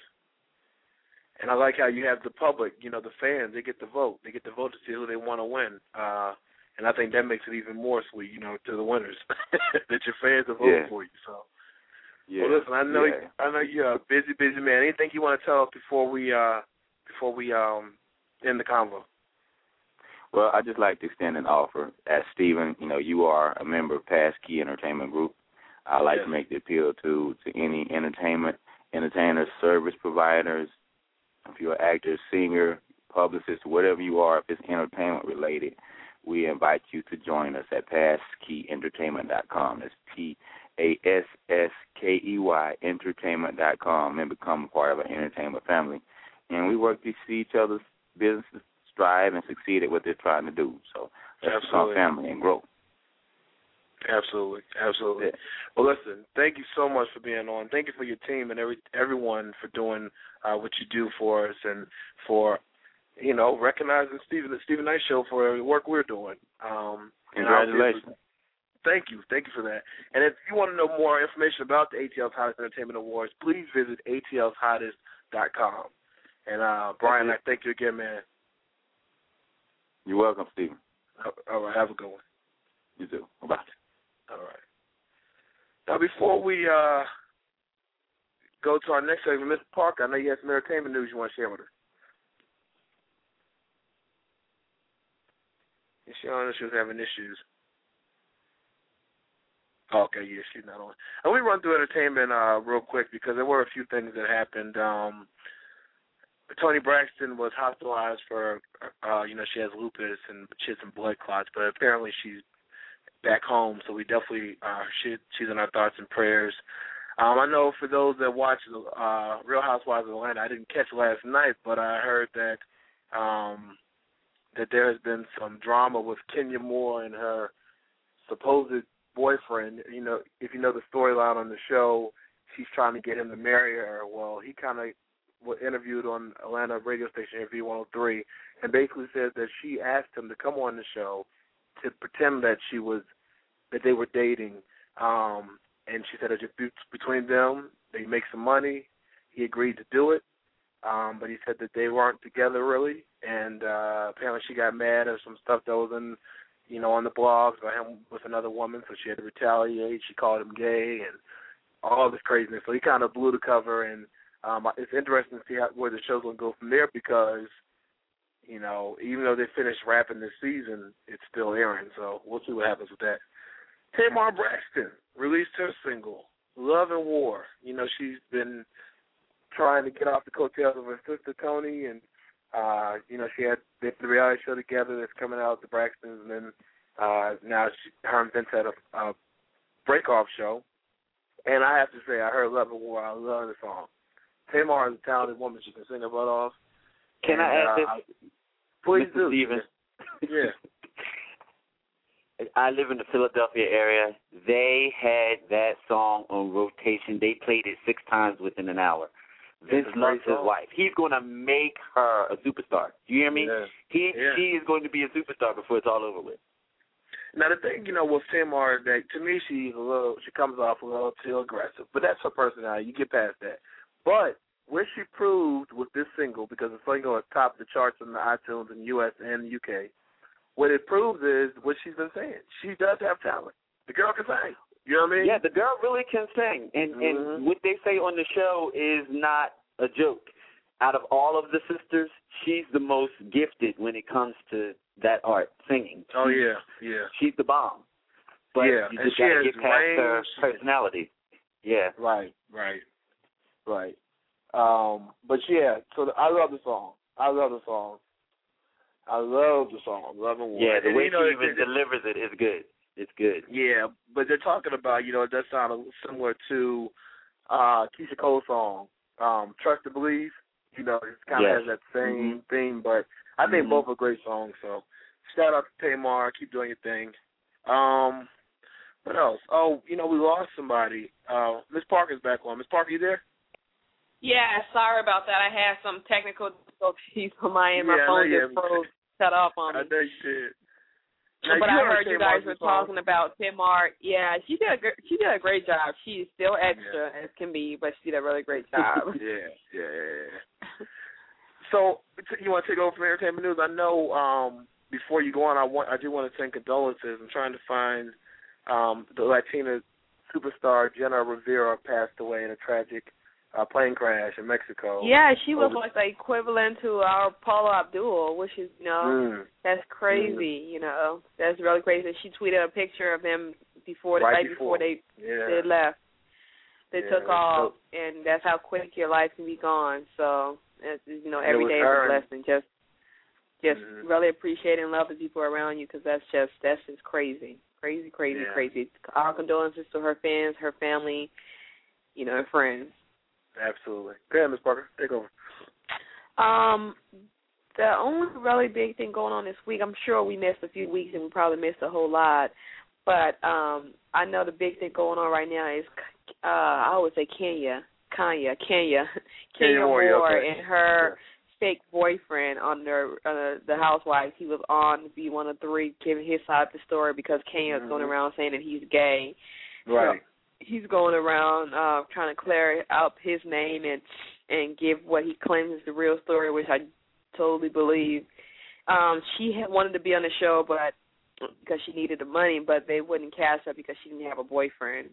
And I like how you have the public, you know, the fans, they get to vote. They get to vote to see who they want to win. Uh, and I think that makes it even more sweet, you know, to the winners, that your fans are voting yeah. for you. So, yeah. well, listen, I know, yeah. I know you're a busy, busy man. Anything you want to tell us before we, uh, before we um, end the convo? Well, I'd just like to extend an offer. As Stephen, you know, you are a member of Pass Key Entertainment Group. I'd like yes. to make the appeal to, to any entertainment, entertainers, service providers, if you're an actor, singer, publicist, whatever you are, if it's entertainment related, we invite you to join us at pass key entertainment dot com. That's P A S S K E Y entertainment dot com and become a part of an entertainment family. And we work to see each other's businesses strive and succeed at what they're trying to do. So let's become family and grow. Absolutely, absolutely. Yeah. Well, listen, thank you so much for being on. Thank you for your team and every everyone for doing uh, what you do for us and for, you know, recognizing Stephen, the Stephen Knight Show for the work we're doing. Um, Congratulations. Thank you. Thank you for that. And if you want to know more information about the A T L's Hottest Entertainment Awards, please visit A T L's hottest dot com. And, uh, Brian, I thank you again, man. You're welcome, Stephen. All right. Have a good one. You too. Bye-bye. All right. Now, before we uh, go to our next segment, Mister Parker, I know you have some entertainment news you want to share with us. Is she on? She was having issues. Okay, yeah, she's not on. And we run through entertainment uh, real quick because there were a few things that happened. Um, Toni Braxton was hospitalized for, uh, you know, she has lupus and she had some blood clots, but apparently she's back home, so we definitely, uh, she, she's in our thoughts and prayers. Um, I know for those that watch uh, Real Housewives of Atlanta, I didn't catch last night, but I heard that um, that there has been some drama with Kenya Moore and her supposed boyfriend. You know, if you know the storyline on the show, she's trying to get him to marry her. Well, he kind of was interviewed on Atlanta radio station V one oh three and basically said that she asked him to come on the show to pretend that she was, that they were dating, um, and she said it just between them, they make some money. He agreed to do it, um, but he said that they weren't together really, and uh, apparently she got mad at some stuff that was in, you know, on the blogs about him with another woman, so she had to retaliate. She called him gay and all this craziness. So he kind of blew the cover, and um, it's interesting to see how, where the show's going to go from there because, you know, even though they finished wrapping this season, it's still airing. So we'll see what happens with that. Tamar Braxton released her single, Love and War. You know, she's been trying to get off the coattails of her sister, Toni, and, uh, you know, she had the reality show together that's coming out, the Braxtons, and then uh, now she, her and Vince had a, a break-off show. And I have to say, I heard Love and War. I love the song. Tamar is a talented woman. She can sing her butt off. Can and, I add uh, this? Please Mister do. Stevens. Yeah. I live in the Philadelphia area. They had that song on rotation. They played it six times within an hour. Vince loves his wife. He's going to make her a superstar. Do you hear me? Yeah. He, yeah. She is going to be a superstar before it's all over with. Now, the thing, you know, with Tamar, that to me, she's a little, she comes off a little too aggressive. But that's her personality. You get past that. But what she proved with this single, because the single has topped the charts on the iTunes in the U S and the U K, what it proves is what she's been saying. She does have talent. The girl can sing. You know what I mean? Yeah, the girl really can sing. And, mm-hmm. and what they say on the show is not a joke. Out of all of the sisters, she's the most gifted when it comes to that art, singing. Oh, she's, yeah, yeah. She's the bomb. But yeah, you and just she got to has get past range. her personality. Yeah. Right, right, right. Um, but, yeah, so the, I love the song. I love the song. I love the song. Love and War. Yeah, the and, way you know, she even it, delivers it is good. It's good. Yeah, but they're talking about, you know, it does sound similar to uh, Keisha Cole's song, um, Trust to Believe. You know, it kind of yes. has that same mm-hmm. theme, but I think mm-hmm. both are great songs. So shout out to Tamar. Keep doing your thing. Um, what else? Oh, you know, we lost somebody. Uh, Miss Parker's back on. Miss Parker, you there? Yeah, sorry about that. I had some technical difficulties on my end. My yeah, phone just froze, shut off on me. I know you did. Now, but you I heard you guys were song. talking about Tamar. Yeah, she did a she did a great job. She's still extra yeah. as can be, but she did a really great job. yeah, yeah, yeah. So you want to take over from Entertainment News? I know. Um, before you go on, I want I do want to send condolences. I'm trying to find um, the Latina superstar Jenna Rivera passed away in a tragic a plane crash in Mexico. Yeah, she was Over. like the equivalent to our Paula Abdul, which is, you know, mm. that's crazy. Mm. You know, that's really crazy. She tweeted a picture of him before the right night before. before they yeah. they left. They yeah, took off, so, and that's how quick your life can be gone. So, it's, you know, it every day is a her. blessing. Just, just mm-hmm. really appreciate and love the people around you, because that's just that's just crazy, crazy, crazy, yeah. crazy. Our condolences to her fans, her family, you know, and friends. Absolutely. Go ahead, Miz Parker. Take over. Um, the only really big thing going on this week, I'm sure we missed a few weeks and we probably missed a whole lot, but um, I know the big thing going on right now is, uh, I always say Kenya, Kenya, Kenya, Kenya Moore, Moore okay. and her yeah. fake boyfriend on the uh, the Housewives. He was on B one oh three giving his side of the story because Kenya mm-hmm. is going around saying that he's gay. Right. So he's going around uh, trying to clear up his name and and give what he claims is the real story, which I totally believe. Um, she had wanted to be on the show, but because she needed the money, but they wouldn't cast her because she didn't have a boyfriend.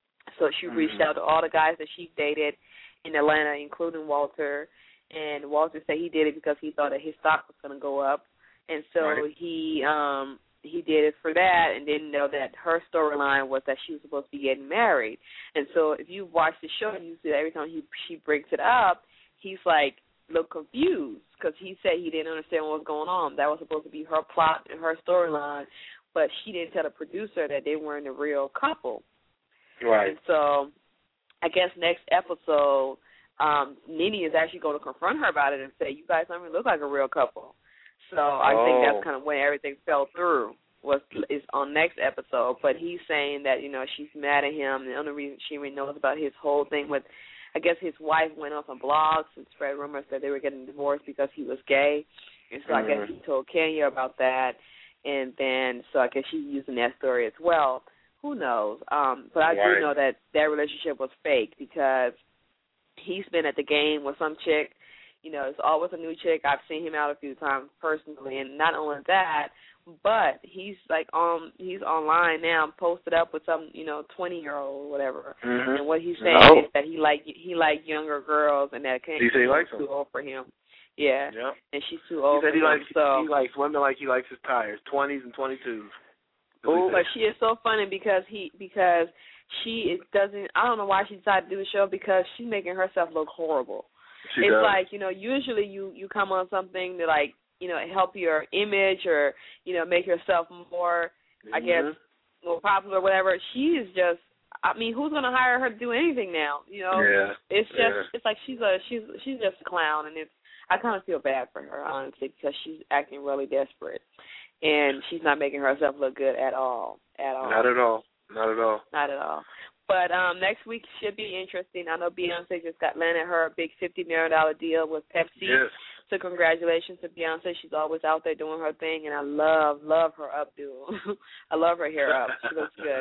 So she mm-hmm. reached out to all the guys that she dated in Atlanta, including Walter. And Walter said he did it because he thought that his stock was going to go up, and so right. he um, he did it for that, and didn't know that her storyline was that she was supposed to be getting married. And so if you watch the show, you see that every time he she brings it up, he's like a little confused because he said he didn't understand what was going on. That was supposed to be her plot and her storyline, but she didn't tell the producer that they weren't a real couple. Right. And so I guess next episode, um, Nene is actually going to confront her about it and say, you guys don't even look like a real couple. So I oh. think that's kind of when everything fell through, was is on next episode. But he's saying that, you know, she's mad at him. The only reason she even knows about his whole thing with, I guess his wife went off on blogs and spread rumors that they were getting divorced because he was gay. And so mm-hmm. I guess he told Kenya about that. And then, so I guess she's using that story as well. Who knows? Um, but I right. do know that their relationship was fake because he's been at the game with some chick. You know, it's always a new chick. I've seen him out a few times personally, and not only that, but he's like on he's online now, posted up with some, you know, twenty year old or whatever. Mm-hmm. And what he's saying no. is that he like he like younger girls, and that can't he said he likes too them. old for him. Yeah, yeah. and she's too old. He said for he him, likes so. he likes women like he likes his tires, twenties and twenty twos. Oh, but she is so funny because he because she is, doesn't. I don't know why she decided to do the show because she's making herself look horrible. She it's does. like, you know, usually you you come on something to like, you know, help your image or, you know, make yourself more, mm-hmm. I guess, more popular or whatever. She is just. I mean, who's gonna hire her to do anything now? You know, yeah. it's just yeah. it's like she's a she's she's just a clown, and it's I kind of feel bad for her honestly because she's acting really desperate. And she's not making herself look good at all, at all. Not at all. Not at all. Not at all. But um, next week should be interesting. I know Beyonce just got landed her a big fifty million dollars deal with Pepsi. Yes. So congratulations to Beyonce. She's always out there doing her thing, and I love, love her updo. I love her hair up. She looks good.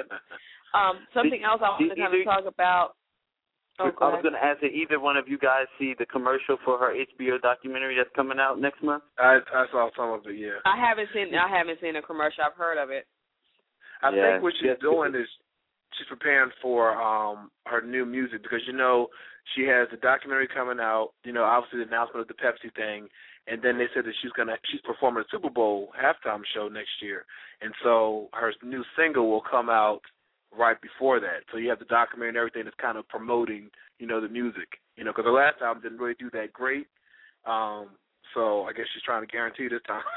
Um, something else I want to kind of talk about. Oh, I was going to ask, did either one of you guys see the commercial for her H B O documentary that's coming out next month? I I saw some of it, yeah. I haven't seen I haven't seen a commercial. I've heard of it. I yeah, think what she's yes, doing is she's preparing for um her new music because, you know, she has the documentary coming out, you know, obviously the announcement of the Pepsi thing, and then they said that she's gonna she's performing a Super Bowl halftime show next year. And so her new single will come out right before that. So you have the documentary and everything that's kind of promoting, you know, the music. You know, because the last album didn't really do that great. Um, so I guess she's trying to guarantee this time.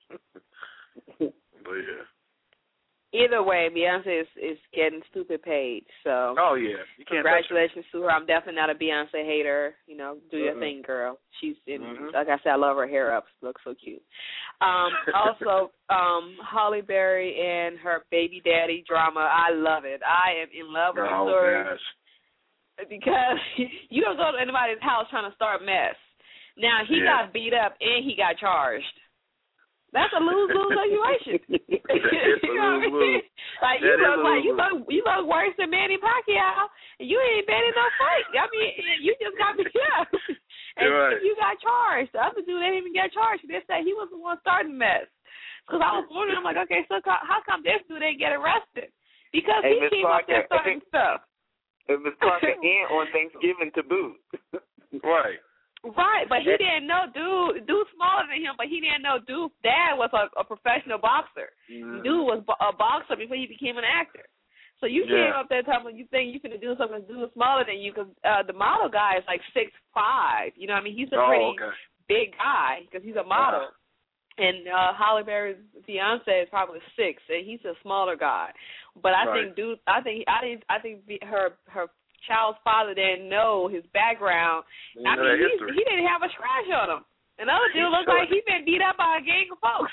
But, yeah. Either way, Beyonce is, is getting stupid paid. So oh, yeah. You can't congratulations to her. I'm definitely not a Beyonce hater. You know, do your mm-hmm. thing, girl. She's, in, mm-hmm. like I said, I love her hair up. She looks so cute. Um, also, um, Halle Berry and her baby daddy drama. I love it. I am in love with oh, the story. Gosh. Because you don't go to anybody's house trying to start mess. Now, he yeah. got beat up and he got charged. That's a lose-lose situation. You know what I mean? Like you look like you look you look worse than Manny Pacquiao, and you ain't been in no fight. I mean, you just got beat up, and right. you got charged. The other dude didn't even get charged. They said he was the one starting the mess. Because I was wondering, I'm like, okay, so how come this dude didn't get arrested? Because hey, he came up there starting stuff. And Miss Parker and on Thanksgiving to boot. Right. Right, but he didn't know dude. Dude smaller than him, but he didn't know dude's dad was a, a professional boxer. Mm. Dude was a boxer before he became an actor. So you yeah. came up there talking, you think you can do something, dude smaller than you, because uh, the model guy is like six five. You know what I mean? He's a oh, pretty okay. big guy because he's a model. Uh-huh. And uh, Halle Berry's fiance is probably six, and he's a smaller guy. But I right. think dude, I think I didn't, I think her her. child's father didn't know his background. You I know mean, he, he didn't have a scratch on him. Another dude looked like he been beat up by a gang of folks.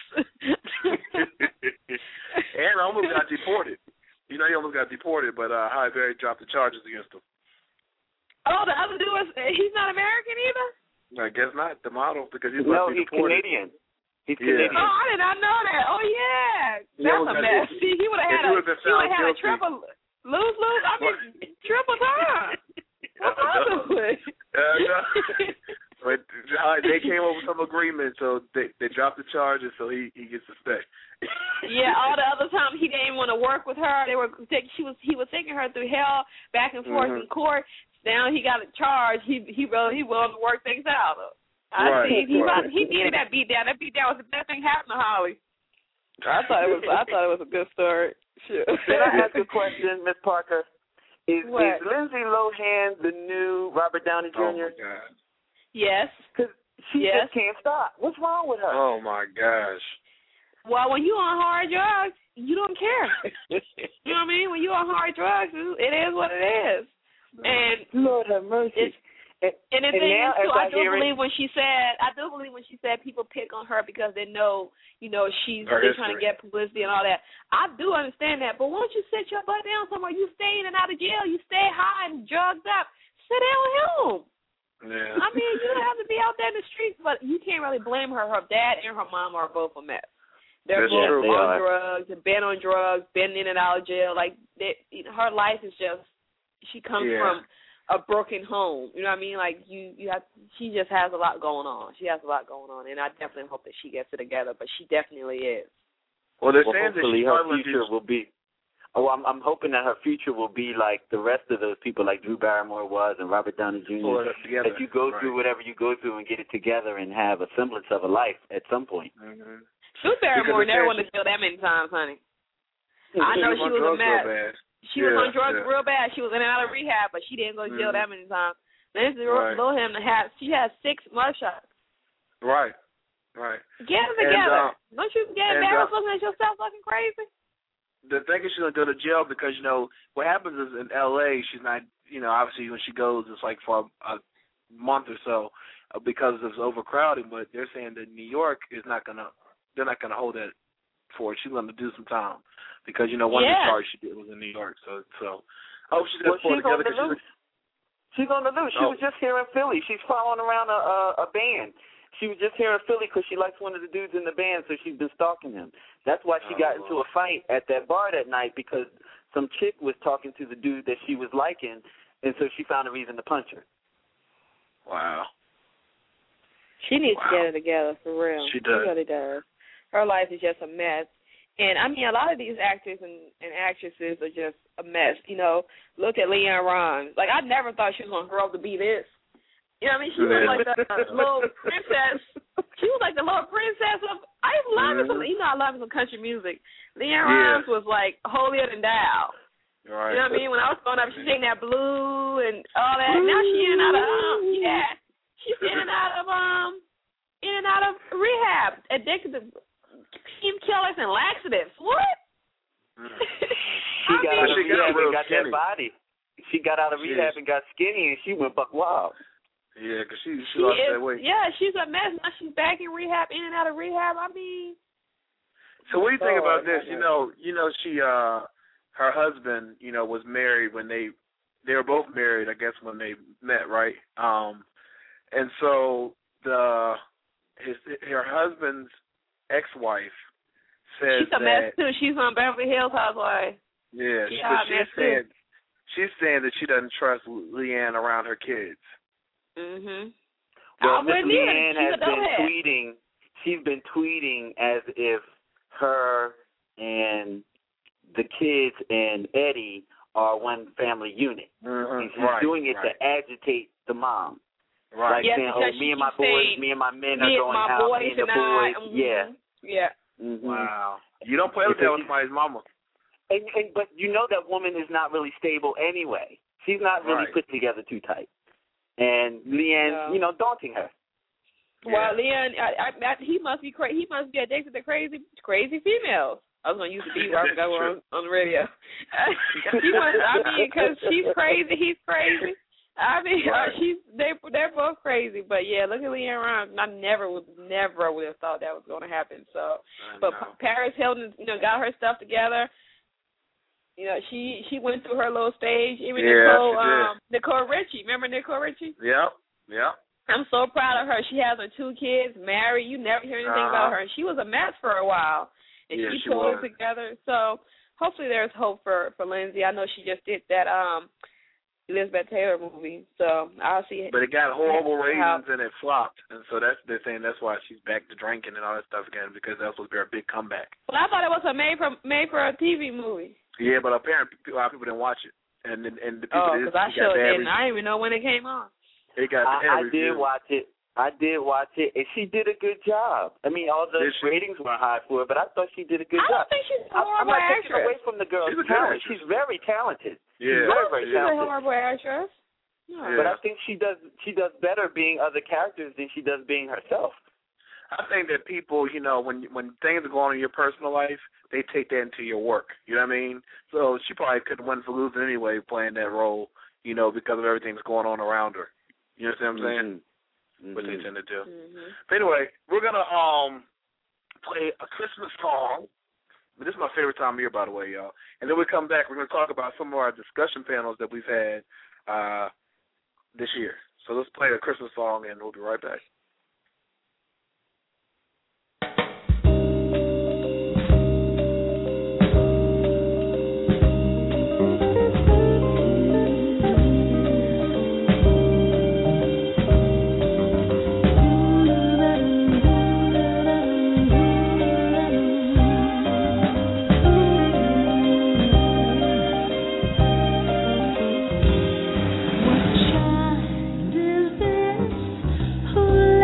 And almost got deported. You know, he almost got deported, but uh, Halle Berry dropped the charges against him. Oh, the other dude was, he's not American either? I guess not, the model, because he's No, he's deported. Canadian. He's yeah. Canadian. Oh, I did not know that. Oh, yeah. That's a mess. See, he would have had, a, he would have had a triple... Lose, lose, I mean, triple time. What's up with it? Uh, no. But uh, they came up with some agreement, so they they dropped the charges, so he, he gets to stay. Yeah, all the other time he didn't want to work with her. They were she was he was taking her through hell, back and forth mm-hmm. in court. Now he got a charge. He he really he willing to work things out. I right, see. He right. he needed that beat down. That beat down was the best thing happened to Holly. I thought it was I thought it was a good story. Sure. Can I ask a question, Miss Parker? Is, what? is Lindsay Lohan the new Robert Downey Junior? Oh, my God. Yes. Because she yes. just can't stop. What's wrong with her? Oh, my gosh. Well, when you on hard drugs, you don't care. You know what I mean? When you on hard drugs, it is what it is. And Lord have mercy. And, and the and thing now, is, too, I, I do believe it, when she said, I do believe when she said people pick on her because they know, you know, she's still trying to get publicity and all that. I do understand that, but once you sit your butt down somewhere, you stay in and out of jail, you stay high and drugged up, sit down with him. Yeah. I mean, you don't have to be out there in the streets, but you can't really blame her. Her dad and her mom are both a mess. They're That's both true. on They drugs and been on drugs, been in and out of jail. Like, they, her life is just, she comes yeah. from a broken home. You know what I mean? Like, you, you have, she just has a lot going on. She has a lot going on, and I definitely hope that she gets it together, but she definitely is. Well, they're well, saying that hopefully she her future will be, oh, I'm, I'm hoping that her future will be like the rest of those people, like Drew Barrymore was and Robert Downey Junior That you go right. through whatever you go through and get it together and have a semblance of a life at some point. Mm-hmm. Drew Barrymore never wanted to kill that many times, honey. I know she was a mess. She yeah, was on drugs yeah. real bad. She was in and out of rehab, but she didn't go to jail mm. that many times. Lindsay right. Lohan had she had six mugshots. Right, right. Get them together. And, uh, Don't you get embarrassed uh, looking at yourself looking crazy? The thing is, she's gonna go to jail because you know what happens is in L A she's not. You know, obviously when she goes, it's like for a, a month or so uh, because of overcrowding. But they're saying that New York is not gonna. They're not gonna hold that for her. She's gonna do some time. Because, you know, one yeah. of the charges she did was in New York. So, so I hope she's going to well, pull together. She's on the loose. She's on the loose. She oh. was just here in Philly. She's following around a, a, a band. She was just here in Philly because she likes one of the dudes in the band, so she's been stalking him. That's why she oh, got into a fight at that bar that night because some chick was talking to the dude that she was liking, and so she found a reason to punch her. Wow. She needs wow. to get it together, for real. She does. She really does. Her life is just a mess. And, I mean, a lot of these actors and, and actresses are just a mess. You know, look at Leanne Rimes. Like, I never thought she was going to grow up to be this. You know what I mean? She was like the uh, little princess. She was like the little princess of, I love mm-hmm. some, you know I love some country music. Leanne Rimes yeah. was like holier than thou. Right. You know what I mean? When I was growing up, she sang that blue and all that. Now she in and out of, um, yeah. She's in and out of, um, in and out of rehab, addicted to painkillers and laxatives. What? She got out of she rehab got and got skinny. that body. She got out of rehab and got skinny, and she went buck wild. Yeah, because she, she, she lost is, that weight. Yeah, she's a mess. Now she's back in rehab, in and out of rehab. I mean. So what do you think oh, about this? You know, you know, she, uh, her husband, you know, was married when they, they were both married, I guess, when they met, right? Um, and so the, his, her husband's ex-wife says she's a that, mess too. She's on Beverly Hills Housewives. Yeah, she's, she, she's saying too. she's saying that she doesn't trust Leanne around her kids. Mhm. Well, Miss Leanne has been head. tweeting. She's been tweeting as if her and the kids and Eddie are one family unit. Mm-hmm. And she's right, doing it right. to agitate the mom. Right. Like yes, saying, oh, me and my boys, saying, me and my men me are going my out, boys me and the and boys. I, mm-hmm. Yeah. Yeah. Mm-hmm. Wow. You don't play with that with somebody's mama. And, and, but you know that woman is not really stable anyway. She's not really Right. put together too tight. And Leanne, No. you know, daunting her. Well, Yeah. Leon, I, I, I, he must be cra- He must be addicted to crazy, crazy females. I was gonna use the B word, but on, on the radio. he must. I mean, because she's crazy, he's crazy. I mean, Right. uh, she's they they're both crazy. But yeah, look at Leanne Rhymes. I never would never would have thought that was going to happen. So, I but know. Paris Hilton, you know, got her stuff together. You know, she she went through her little stage. Even Yeah, Nicole, she did. um, Nicole Richie. Remember Nicole Richie? Yep. Yep. I'm so proud of her. She has her two kids, married. You never hear anything Uh-huh. about her. She was a mess for a while, and Yeah, she, she pulled was. it together. So hopefully there's hope for for Lindsay. I know she just did that um Elizabeth Taylor movie, so I'll see. But it got horrible how- ratings and it flopped, and so that's they're saying that's why she's back to drinking and all that stuff again because that was supposed to be her big comeback. Well, I thought it was a made for made for a T V movie. Yeah, but apparently a lot of people didn't watch it, and and the people Oh, that because I it got sure bad didn't. I didn't even know when it came on. It got bad I, I reviews. did watch it. I did watch it, and she did a good job. I mean, all the Did she? ratings were high for her, but I thought she did a good I job. don't think she's a I, I'm horrible not taking actress. away from the girl's She's a good talent. actress. She's very talented. Yeah. She's I very, don't very think she's a talented. horrible actress. No. Yeah. But I think she does she does better being other characters than she does being herself. I think that people, you know, when when things are going on in your personal life, they take that into your work. You know what I mean? So she probably couldn't win for losing anyway playing that role, you know, because of everything that's going on around her. You know what I'm saying? Mm-hmm. What they tend to do. Mm-hmm. But anyway, we're gonna um play a Christmas song. But this is my favorite time of year, by the way, y'all. And then we come back. We're gonna talk about some of our discussion panels that we've had uh, this year. So let's play a Christmas song, and we'll be right back. Who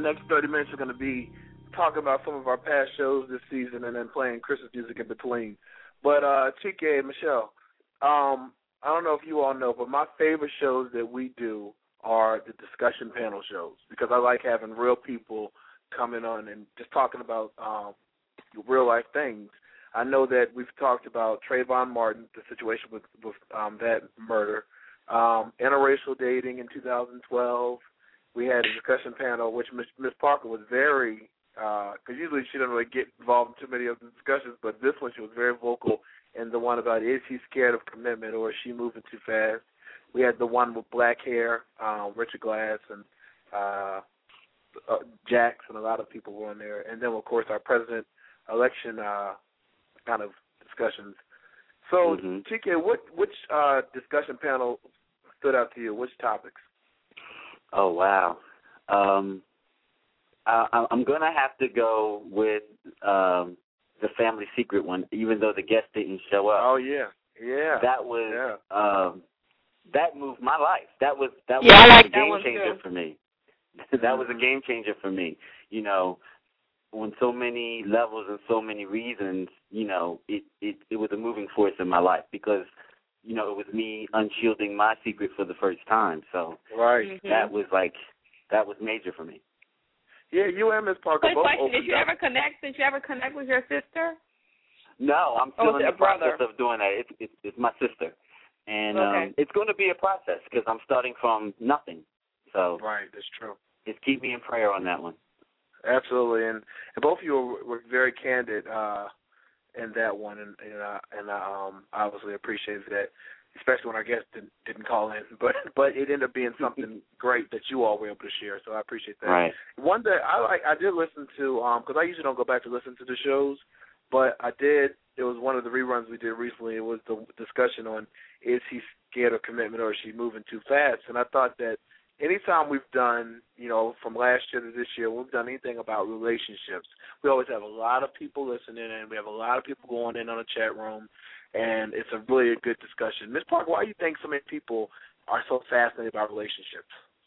next thirty minutes are going to be talking about some of our past shows this season and then playing Christmas music in between. But uh, Chike, Michelle, um, I don't know if you all know, but my favorite shows that we do are the discussion panel shows because I like having real people coming on and just talking about um, real life things. I know that we've talked about Trayvon Martin, the situation with, with um, that murder, um, interracial dating in two thousand twelve. We had a discussion panel, which Miz Parker was very, because uh, usually she doesn't really get involved in too many of the discussions, but this one she was very vocal in the one about is he scared of commitment or is she moving too fast. We had the one with black hair, um, Richard Glass and uh, uh, Jax, and a lot of people were on there. And then, of course, our president election uh, kind of discussions. So, mm-hmm. Chike, what which uh, discussion panel stood out to you? Which topics? Oh, wow. Um, I, I'm going to have to go with um, the Family Secret one, even though the guest didn't show up. Oh, yeah. Yeah. That was, yeah. um, that moved my life. That was, that was yeah, a like game that changer too. for me. That was a game changer for me. You know, on so many levels and so many reasons, you know, it, it, it was a moving force in my life because, you know, it was me unshielding my secret for the first time. So right. Mm-hmm. that was like, that was major for me. Yeah, you and Miz Parker Quick both question, opened did you up. ever connect, did you ever connect with your sister? No, I'm Oh, still in it's the a brother. process of doing that. It's, it's, it's my sister. And okay. um, it's going to be a process because I'm starting from nothing. So right, that's true. Just keep me in prayer on that one. Absolutely, and, and both of you were, were very candid uh, in that one, and and, uh, and I um, obviously appreciated that, especially when our guest didn't, didn't call in. But but it ended up being something great that you all were able to share. So I appreciate that. Right. One day I like I did listen to because um, I usually don't go back to listen to the shows, but I did. It was one of the reruns we did recently. It was the discussion on is he scared of commitment or is she moving too fast, and I thought that. Anytime we've done, you know, from last year to this year, we've done anything about relationships, we always have a lot of people listening and we have a lot of people going in on the chat room, and it's a really a good discussion. Miz Parker, why do you think so many people are so fascinated about relationships?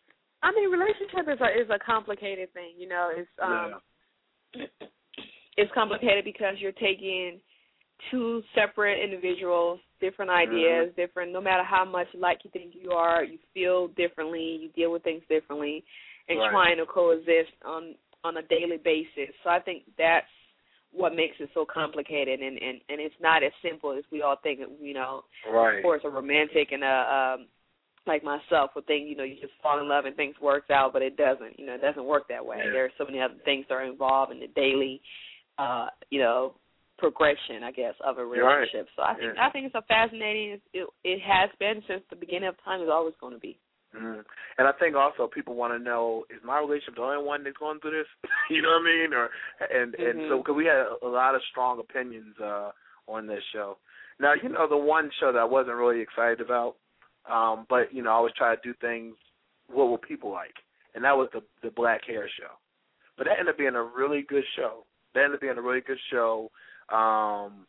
I mean, relationship is a is a complicated thing, you know. It's um, yeah. It's complicated because you're taking two separate individuals, different ideas, mm-hmm. different. No matter how much like you think you are, you feel differently. You deal with things differently, and right. trying to coexist on on a daily basis. So I think that's what makes it so complicated, and, and, and it's not as simple as we all think. You know, right. Of course, a romantic and a um, like myself would think, you know, you just fall in love and things works out, but it doesn't. You know, it doesn't work that way. Yeah. There are so many other things that are involved in the daily, uh, you know. progression, I guess, of a relationship. Right. So I think yeah. I think it's a fascinating. It, it has been since the beginning of time. It's always going to be. Mm-hmm. And I think also people want to know: is my relationship the only one that's going through this? You know what I mean? Or and mm-hmm. and so because we had a, a lot of strong opinions uh, on this show. Now you know the one show that I wasn't really excited about, um, but you know I always try to do things what will people like, and that was the the Black Hair show. But that ended up being a really good show. That ended up being a really good show. Um,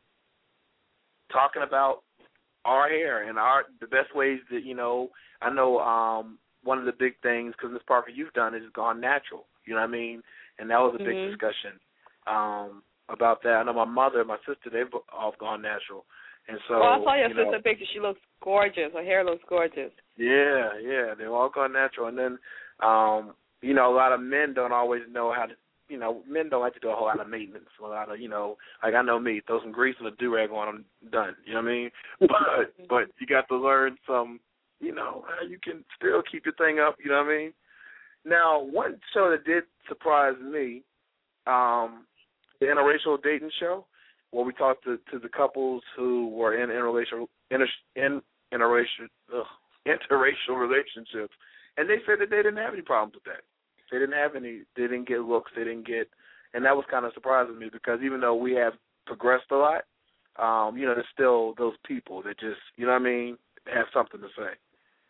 talking about our hair and our the best ways that, you know, I know um, one of the big things, because Miz Parker, you've done is gone natural, you know what I mean? And that was a big mm-hmm. discussion um, about that. I know my mother and my sister, they've all gone natural. And so, well, I saw your you sister know, picture. She looks gorgeous. Her hair looks gorgeous. Yeah, yeah, they've all gone natural. And then, um, you know, a lot of men don't always know how to, you know, men don't like to do a whole lot of maintenance. A lot of, you know, like I know me, throw some grease and a do-rag on, I'm done. You know what I mean? But but you got to learn some, you know, how you can still keep your thing up. You know what I mean? Now, one show that did surprise me, um, the interracial dating show, where we talked to, to the couples who were in interracial inter, in interracial ugh, interracial relationships, and they said that they didn't have any problems with that. They didn't have any. They didn't get looks. They didn't get, and that was kind of surprising me because even though we have progressed a lot, um, you know, there's still those people that just, you know what I mean, have something to say.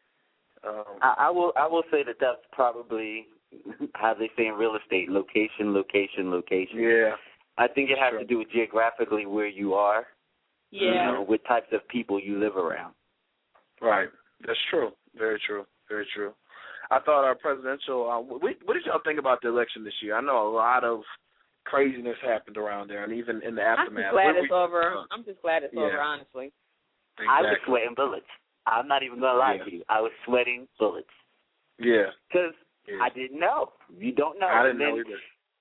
Um, I, I will. I will say that that's probably how they say in real estate: location, location, location. Yeah. I think it has sure. to do with geographically where you are. Yeah. You know, what types of people you live around. Right. That's true. Very true. Very true. I thought our presidential. Uh, what, what did y'all think about the election this year? I know a lot of craziness happened around there, and even in the aftermath. I'm just glad What it's we, over. uh, I'm just glad it's yeah. over, honestly. Exactly. I was sweating bullets. I'm not even gonna lie yeah. to you. I was sweating bullets. Yeah. Because yeah. I didn't know. You don't know. I didn't and then know either.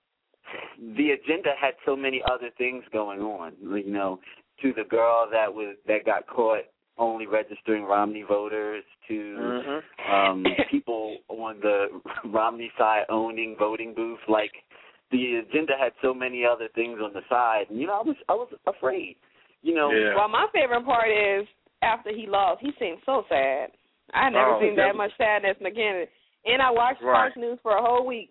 The agenda had so many other things going on. You know, to the girl that was that got caught only registering Romney voters, to mm-hmm. um, people on the Romney side owning voting booths. Like, the agenda had so many other things on the side. And, you know, I was I was afraid. You know. Yeah. Well, my favorite part is after he lost, he seemed so sad. I never oh, seen that much sadness again. And I watched right. Fox News for a whole week.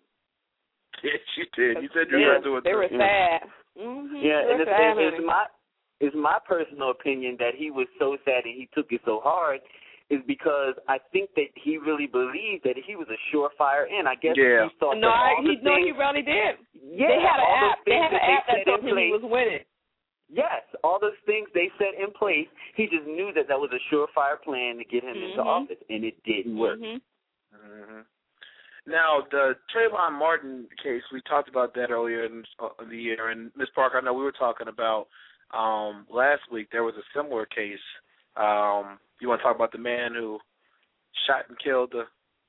Yes, you did. You said you they, were going to do it. They were too. sad. Mm-hmm. Yeah, they and it's, sad, it's, it's my it's my personal opinion that he was so sad and he took it so hard is because I think that he really believed that he was a surefire in. I guess yeah. he thought no, that all I, the he, things, no, he really did. Yeah, they had an all app. those They things had an that app that set told in him place. he was winning. Yes, all those things they set in place. He just knew that that was a surefire plan to get him mm-hmm. into office, and it didn't work. Mm-hmm. Mm-hmm. Now, the Trayvon Martin case, we talked about that earlier in, uh, in the year. And, Miz Parker, I know we were talking about um, last week, there was a similar case. Um, you want to talk about the man who shot and killed the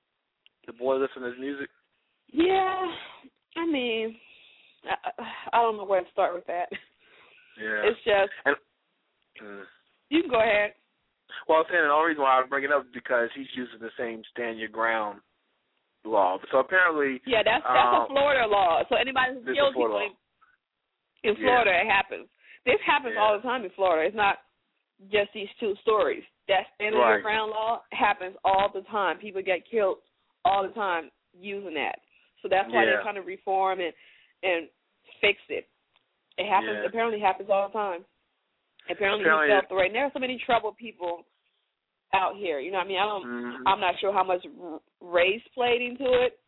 the boy listening to his music? Yeah. I mean, I, I don't know where to start with that. Yeah. It's just, and, mm. you can go ahead. Well, I was saying the only reason why I was bringing it up is because he's using the same stand your ground law. So apparently, yeah, that's that's um, a Florida law. So anybody who kills people in, in Florida, yeah. it happens. This happens yeah. all the time in Florida. It's not just these two stories. That standing right. your ground law happens all the time. People get killed all the time using that. So that's why yeah. they're trying to reform and and fix it. It happens. Yeah. Apparently, happens all the time. Apparently, apparently he felt threatened. There are so many troubled people out here. You know what I mean? I don't. Mm-hmm. I'm not sure how much r- race played into it,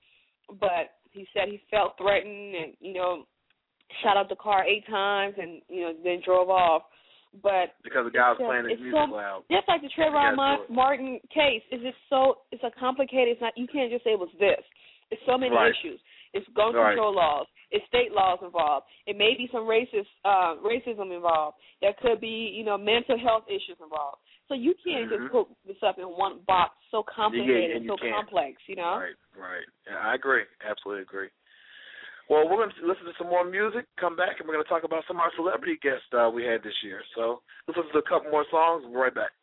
but he said he felt threatened and, you know, shot up the car eight times and, you know, then drove off. But because the guy was just, playing his music so, loud. Just like the Trayvon Martin case, it's just so it's a complicated. It's not. You can't just say it was this. It's so many right. issues. It's gun right. control laws. It's state laws involved. It may be some racist uh, racism involved. There could be, you know, mental health issues involved. So you can't mm-hmm. just put this up in one box. So complicated, yeah, and so can't. complex. You know. Right, right. Yeah, I agree. Absolutely agree. Well, we're going to listen to some more music, come back, and we're going to talk about some of our celebrity guests uh, we had this year. So let's listen to a couple more songs. We'll be right back.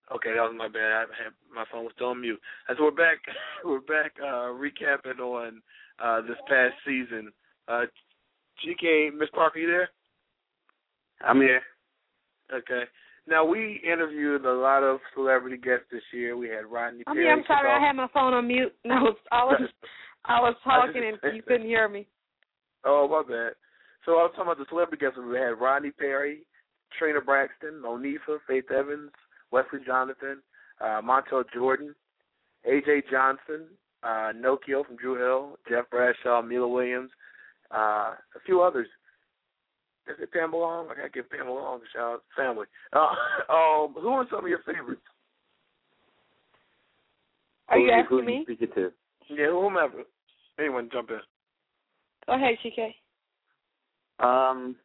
Okay, that was my bad. I had, my phone was still on mute. As we're back, we're back uh, recapping on uh, this past season. Uh, G K, Miss Parker, you there? I'm here. Okay. Now, we interviewed a lot of celebrity guests this year. We had Rodney I Perry. mean, I'm sorry, I had my phone on mute. I was, I was, I was talking and you couldn't hear me. Oh, my bad. So I was talking about the celebrity guests. We had Rodney Perry, Trina Braxton, Monifa, Faith Evans, Wesley Jonathan, uh, Montel Jordan, A J Johnson, uh, Nokio from Drew Hill, Jeff Bradshaw, Mila Williams, uh, a few others. Is it Pam Long? I got to give Pam Long a shout out to family. Uh, um, who are some of your favorites? Are you who, asking who me? Are you speaking to? Yeah, whomever. Anyone jump in. Go ahead, G K. Um,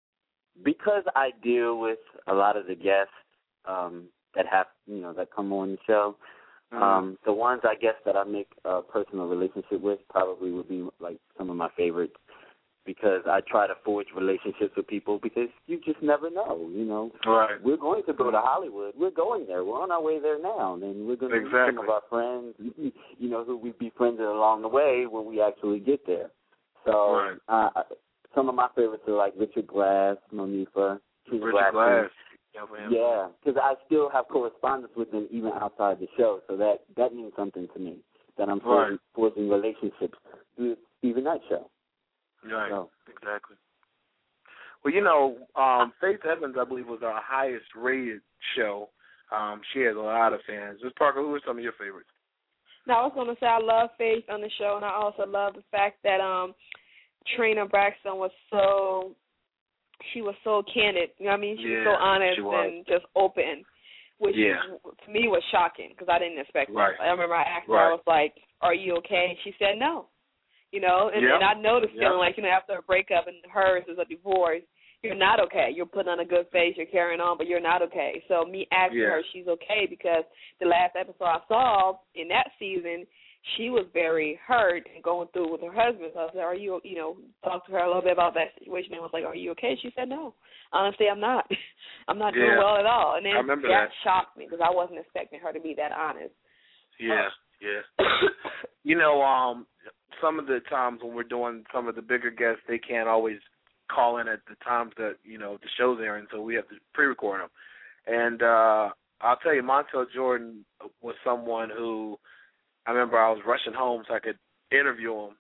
because I deal with a lot of the guests um, that have, you know, that come on the show, mm-hmm. um, the ones I guess that I make a personal relationship with probably would be like some of my favorites, because I try to forge relationships with people because you just never know, you know. Right. We're going to go to Hollywood. We're going there. We're on our way there now, and we're going to exactly. meet some of our friends, you know, who we befriended along the way when we actually get there. So right. uh, some of my favorites are like Richard Glass, Monifa, Trina Richard Glass. Yeah, yeah, because I still have correspondence with them even outside the show, so that, that means something to me, that I'm forging, right. forging relationships through the Stephen Knight show. Right, so. exactly. Well, you know, um, Faith Evans, I believe, was our highest-rated show. Um, she has a lot of fans. Miz Parker, who are some of your favorites? Now, I was going to say I love Faith on the show, and I also love the fact that um, Trina Braxton was so, she was so candid. You know what I mean? She yeah, was so honest was. and just open, which yeah. to me was shocking because I didn't expect right. that. I remember I asked her, right. I was like, are you okay? And she said no. You know, and, yep. and I know the feeling yep. like, you know, after a breakup and hers is a divorce, you're not okay. You're putting on a good face, you're carrying on, but you're not okay. So me asking yeah. her she's okay because the last episode I saw in that season, she was very hurt and going through with her husband. So I said, are you, you know, talk to her a little bit about that situation. And was like, are you okay? She said, no. Honestly, I'm not. I'm not yeah. doing well at all. And then I remember that, that shocked me because I wasn't expecting her to be that honest. Yeah, yeah. You know, um, some of the times when we're doing some of the bigger guests, they can't always call in at the times that, you know, the show's airing, so we have to pre-record them. And uh, I'll tell you, Montel Jordan was someone who I remember I was rushing home so I could interview him,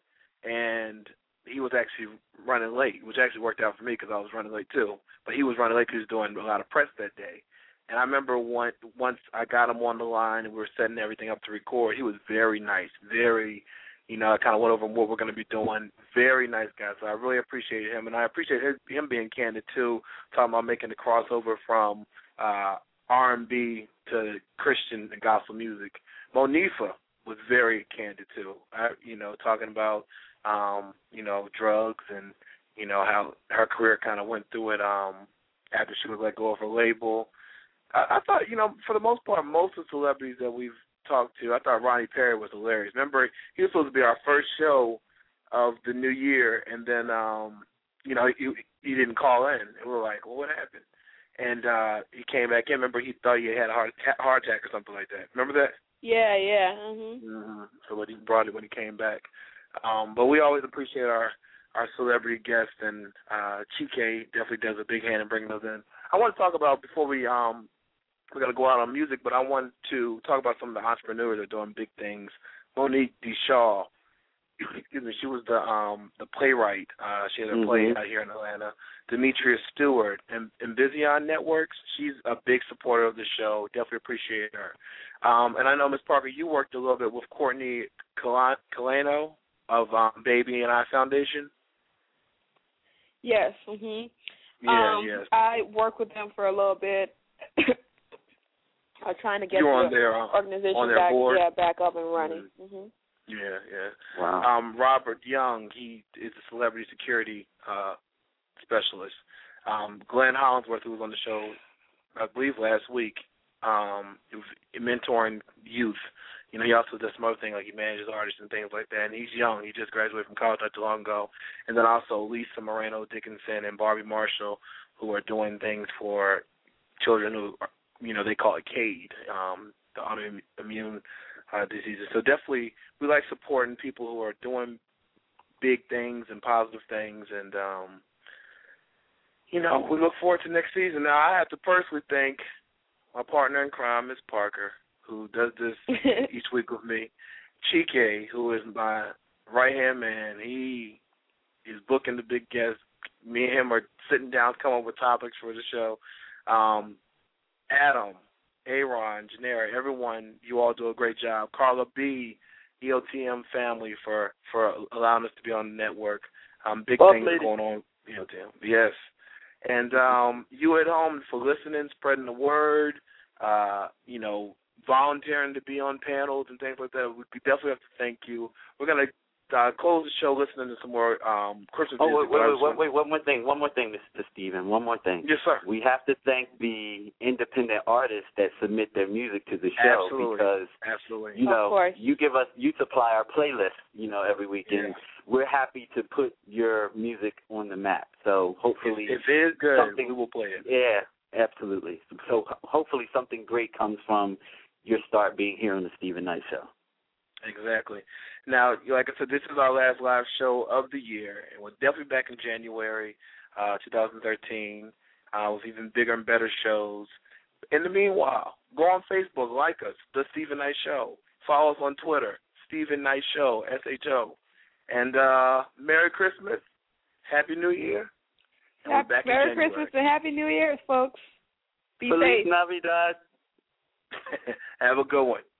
and he was actually running late, which actually worked out for me because I was running late too. But he was running late because he was doing a lot of press that day. And I remember one, once I got him on the line and we were setting everything up to record, he was very nice, very, you know, I kind of went over what we're going to be doing. Very nice guy. So I really appreciate him. And I appreciate his, him being candid, too, talking about making the crossover from uh, R and B to Christian and gospel music. Monifa was very candid, too, I, you know, talking about, um, you know, drugs and, you know, how her career kind of went through it um, after she was let go of her label. I, I thought, you know, for the most part, most of the celebrities that we've talked to, I thought Rodney Perry was hilarious. Remember, he was supposed to be our first show of the new year, and then, um, you know, he, he didn't call in. And we were like, well, what happened? And uh, he came back in. Remember, he thought he had a heart, heart attack or something like that. Remember that? Yeah, yeah. Mm-hmm. Mm-hmm. So when he brought it when he came back. Um, but we always appreciate our, our celebrity guests, and uh, Chike definitely does a big hand in bringing those in. I want to talk about, before we um, we're going to go out on music, but I want to talk about some of the entrepreneurs that are doing big things. Monique DeShaw, excuse me, she was the um, the playwright. Uh, she had a play mm-hmm. out here in Atlanta. Demetria Stewart and, and Vision Networks, she's a big supporter of the show. Definitely appreciate her. Um, and I know, Miz Parker, you worked a little bit with Courtney Calano of um, Baby and I Foundation. Yes. Mhm. Yeah, um, yes. I worked with them for a little bit. I'm trying to get you the on their, uh, organization on their back, board? yeah, back up and running. Mm-hmm. Mhm. Yeah, yeah. Wow. Um, Robert Young, he is a celebrity security uh, specialist. Um, Glenn Hollingsworth, who was on the show, I believe last week, um, mentoring youth. You know, he also does some other things, like he manages artists and things like that. And he's young. He just graduated from college not too long ago. And then also Lisa Moreno Dickinson and Barbie Marshall, who are doing things for children who you know, they call it CADE, um, the autoimmune uh, diseases. So definitely we like supporting people who are doing big things and positive things, and, um, you know, we look forward to next season. Now, I have to personally thank my partner in crime, Miz Parker, who does this each week with me, Chike, who is my right-hand man. He is booking the big guests. Me and him are sitting down, coming up with topics for the show. Um, Adam, Aaron, Janera, everyone, you all do a great job. Carla B., E O T M family for, for allowing us to be on the network. Um, big Both things ladies. going on, E O T M. Yes. And um, you at home for listening, spreading the word, uh, you know, volunteering to be on panels and things like that. We definitely have to thank you. We're going to uh, close the show listening to some more um, Christmas oh, music. wait, wait, wait, wait, one more thing, one more thing, Mister Steven, one more thing. Yes, sir. We have to thank the independent artists that submit their music to the show. Absolutely. Because, Absolutely. you know, of course. you give us, you supply our playlist, you know, every week, and yeah. we're happy to put your music on the map. So hopefully, if, if it is good, something, we will play it. Yeah, absolutely. So hopefully something great comes from your start being here on the Steven Knight Show. Exactly. Now, like I said, this is our last live show of the year, and we're definitely back in January uh, twenty thirteen uh, with even bigger and better shows. In the meanwhile, go on Facebook, like us, The Steven Knight Show. Follow us on Twitter, Steven Knight Show, S H O. And uh, Merry Christmas, Happy New Year, and Happy, we're back Merry in January. Christmas and Happy New Year, folks. Be Feliz safe. Navidad. Have a good one.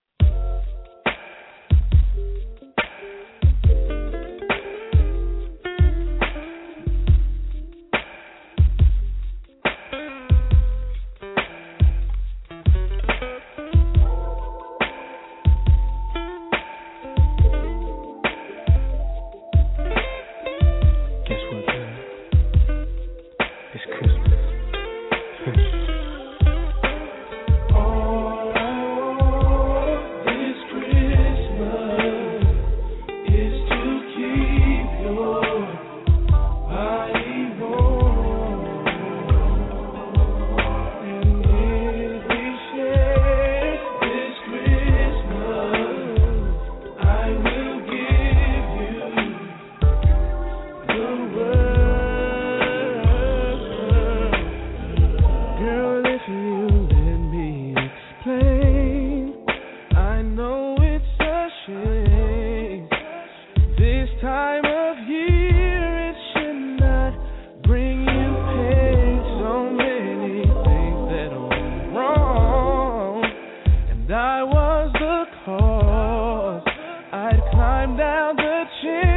I was the cause. I'd climb down the chimney.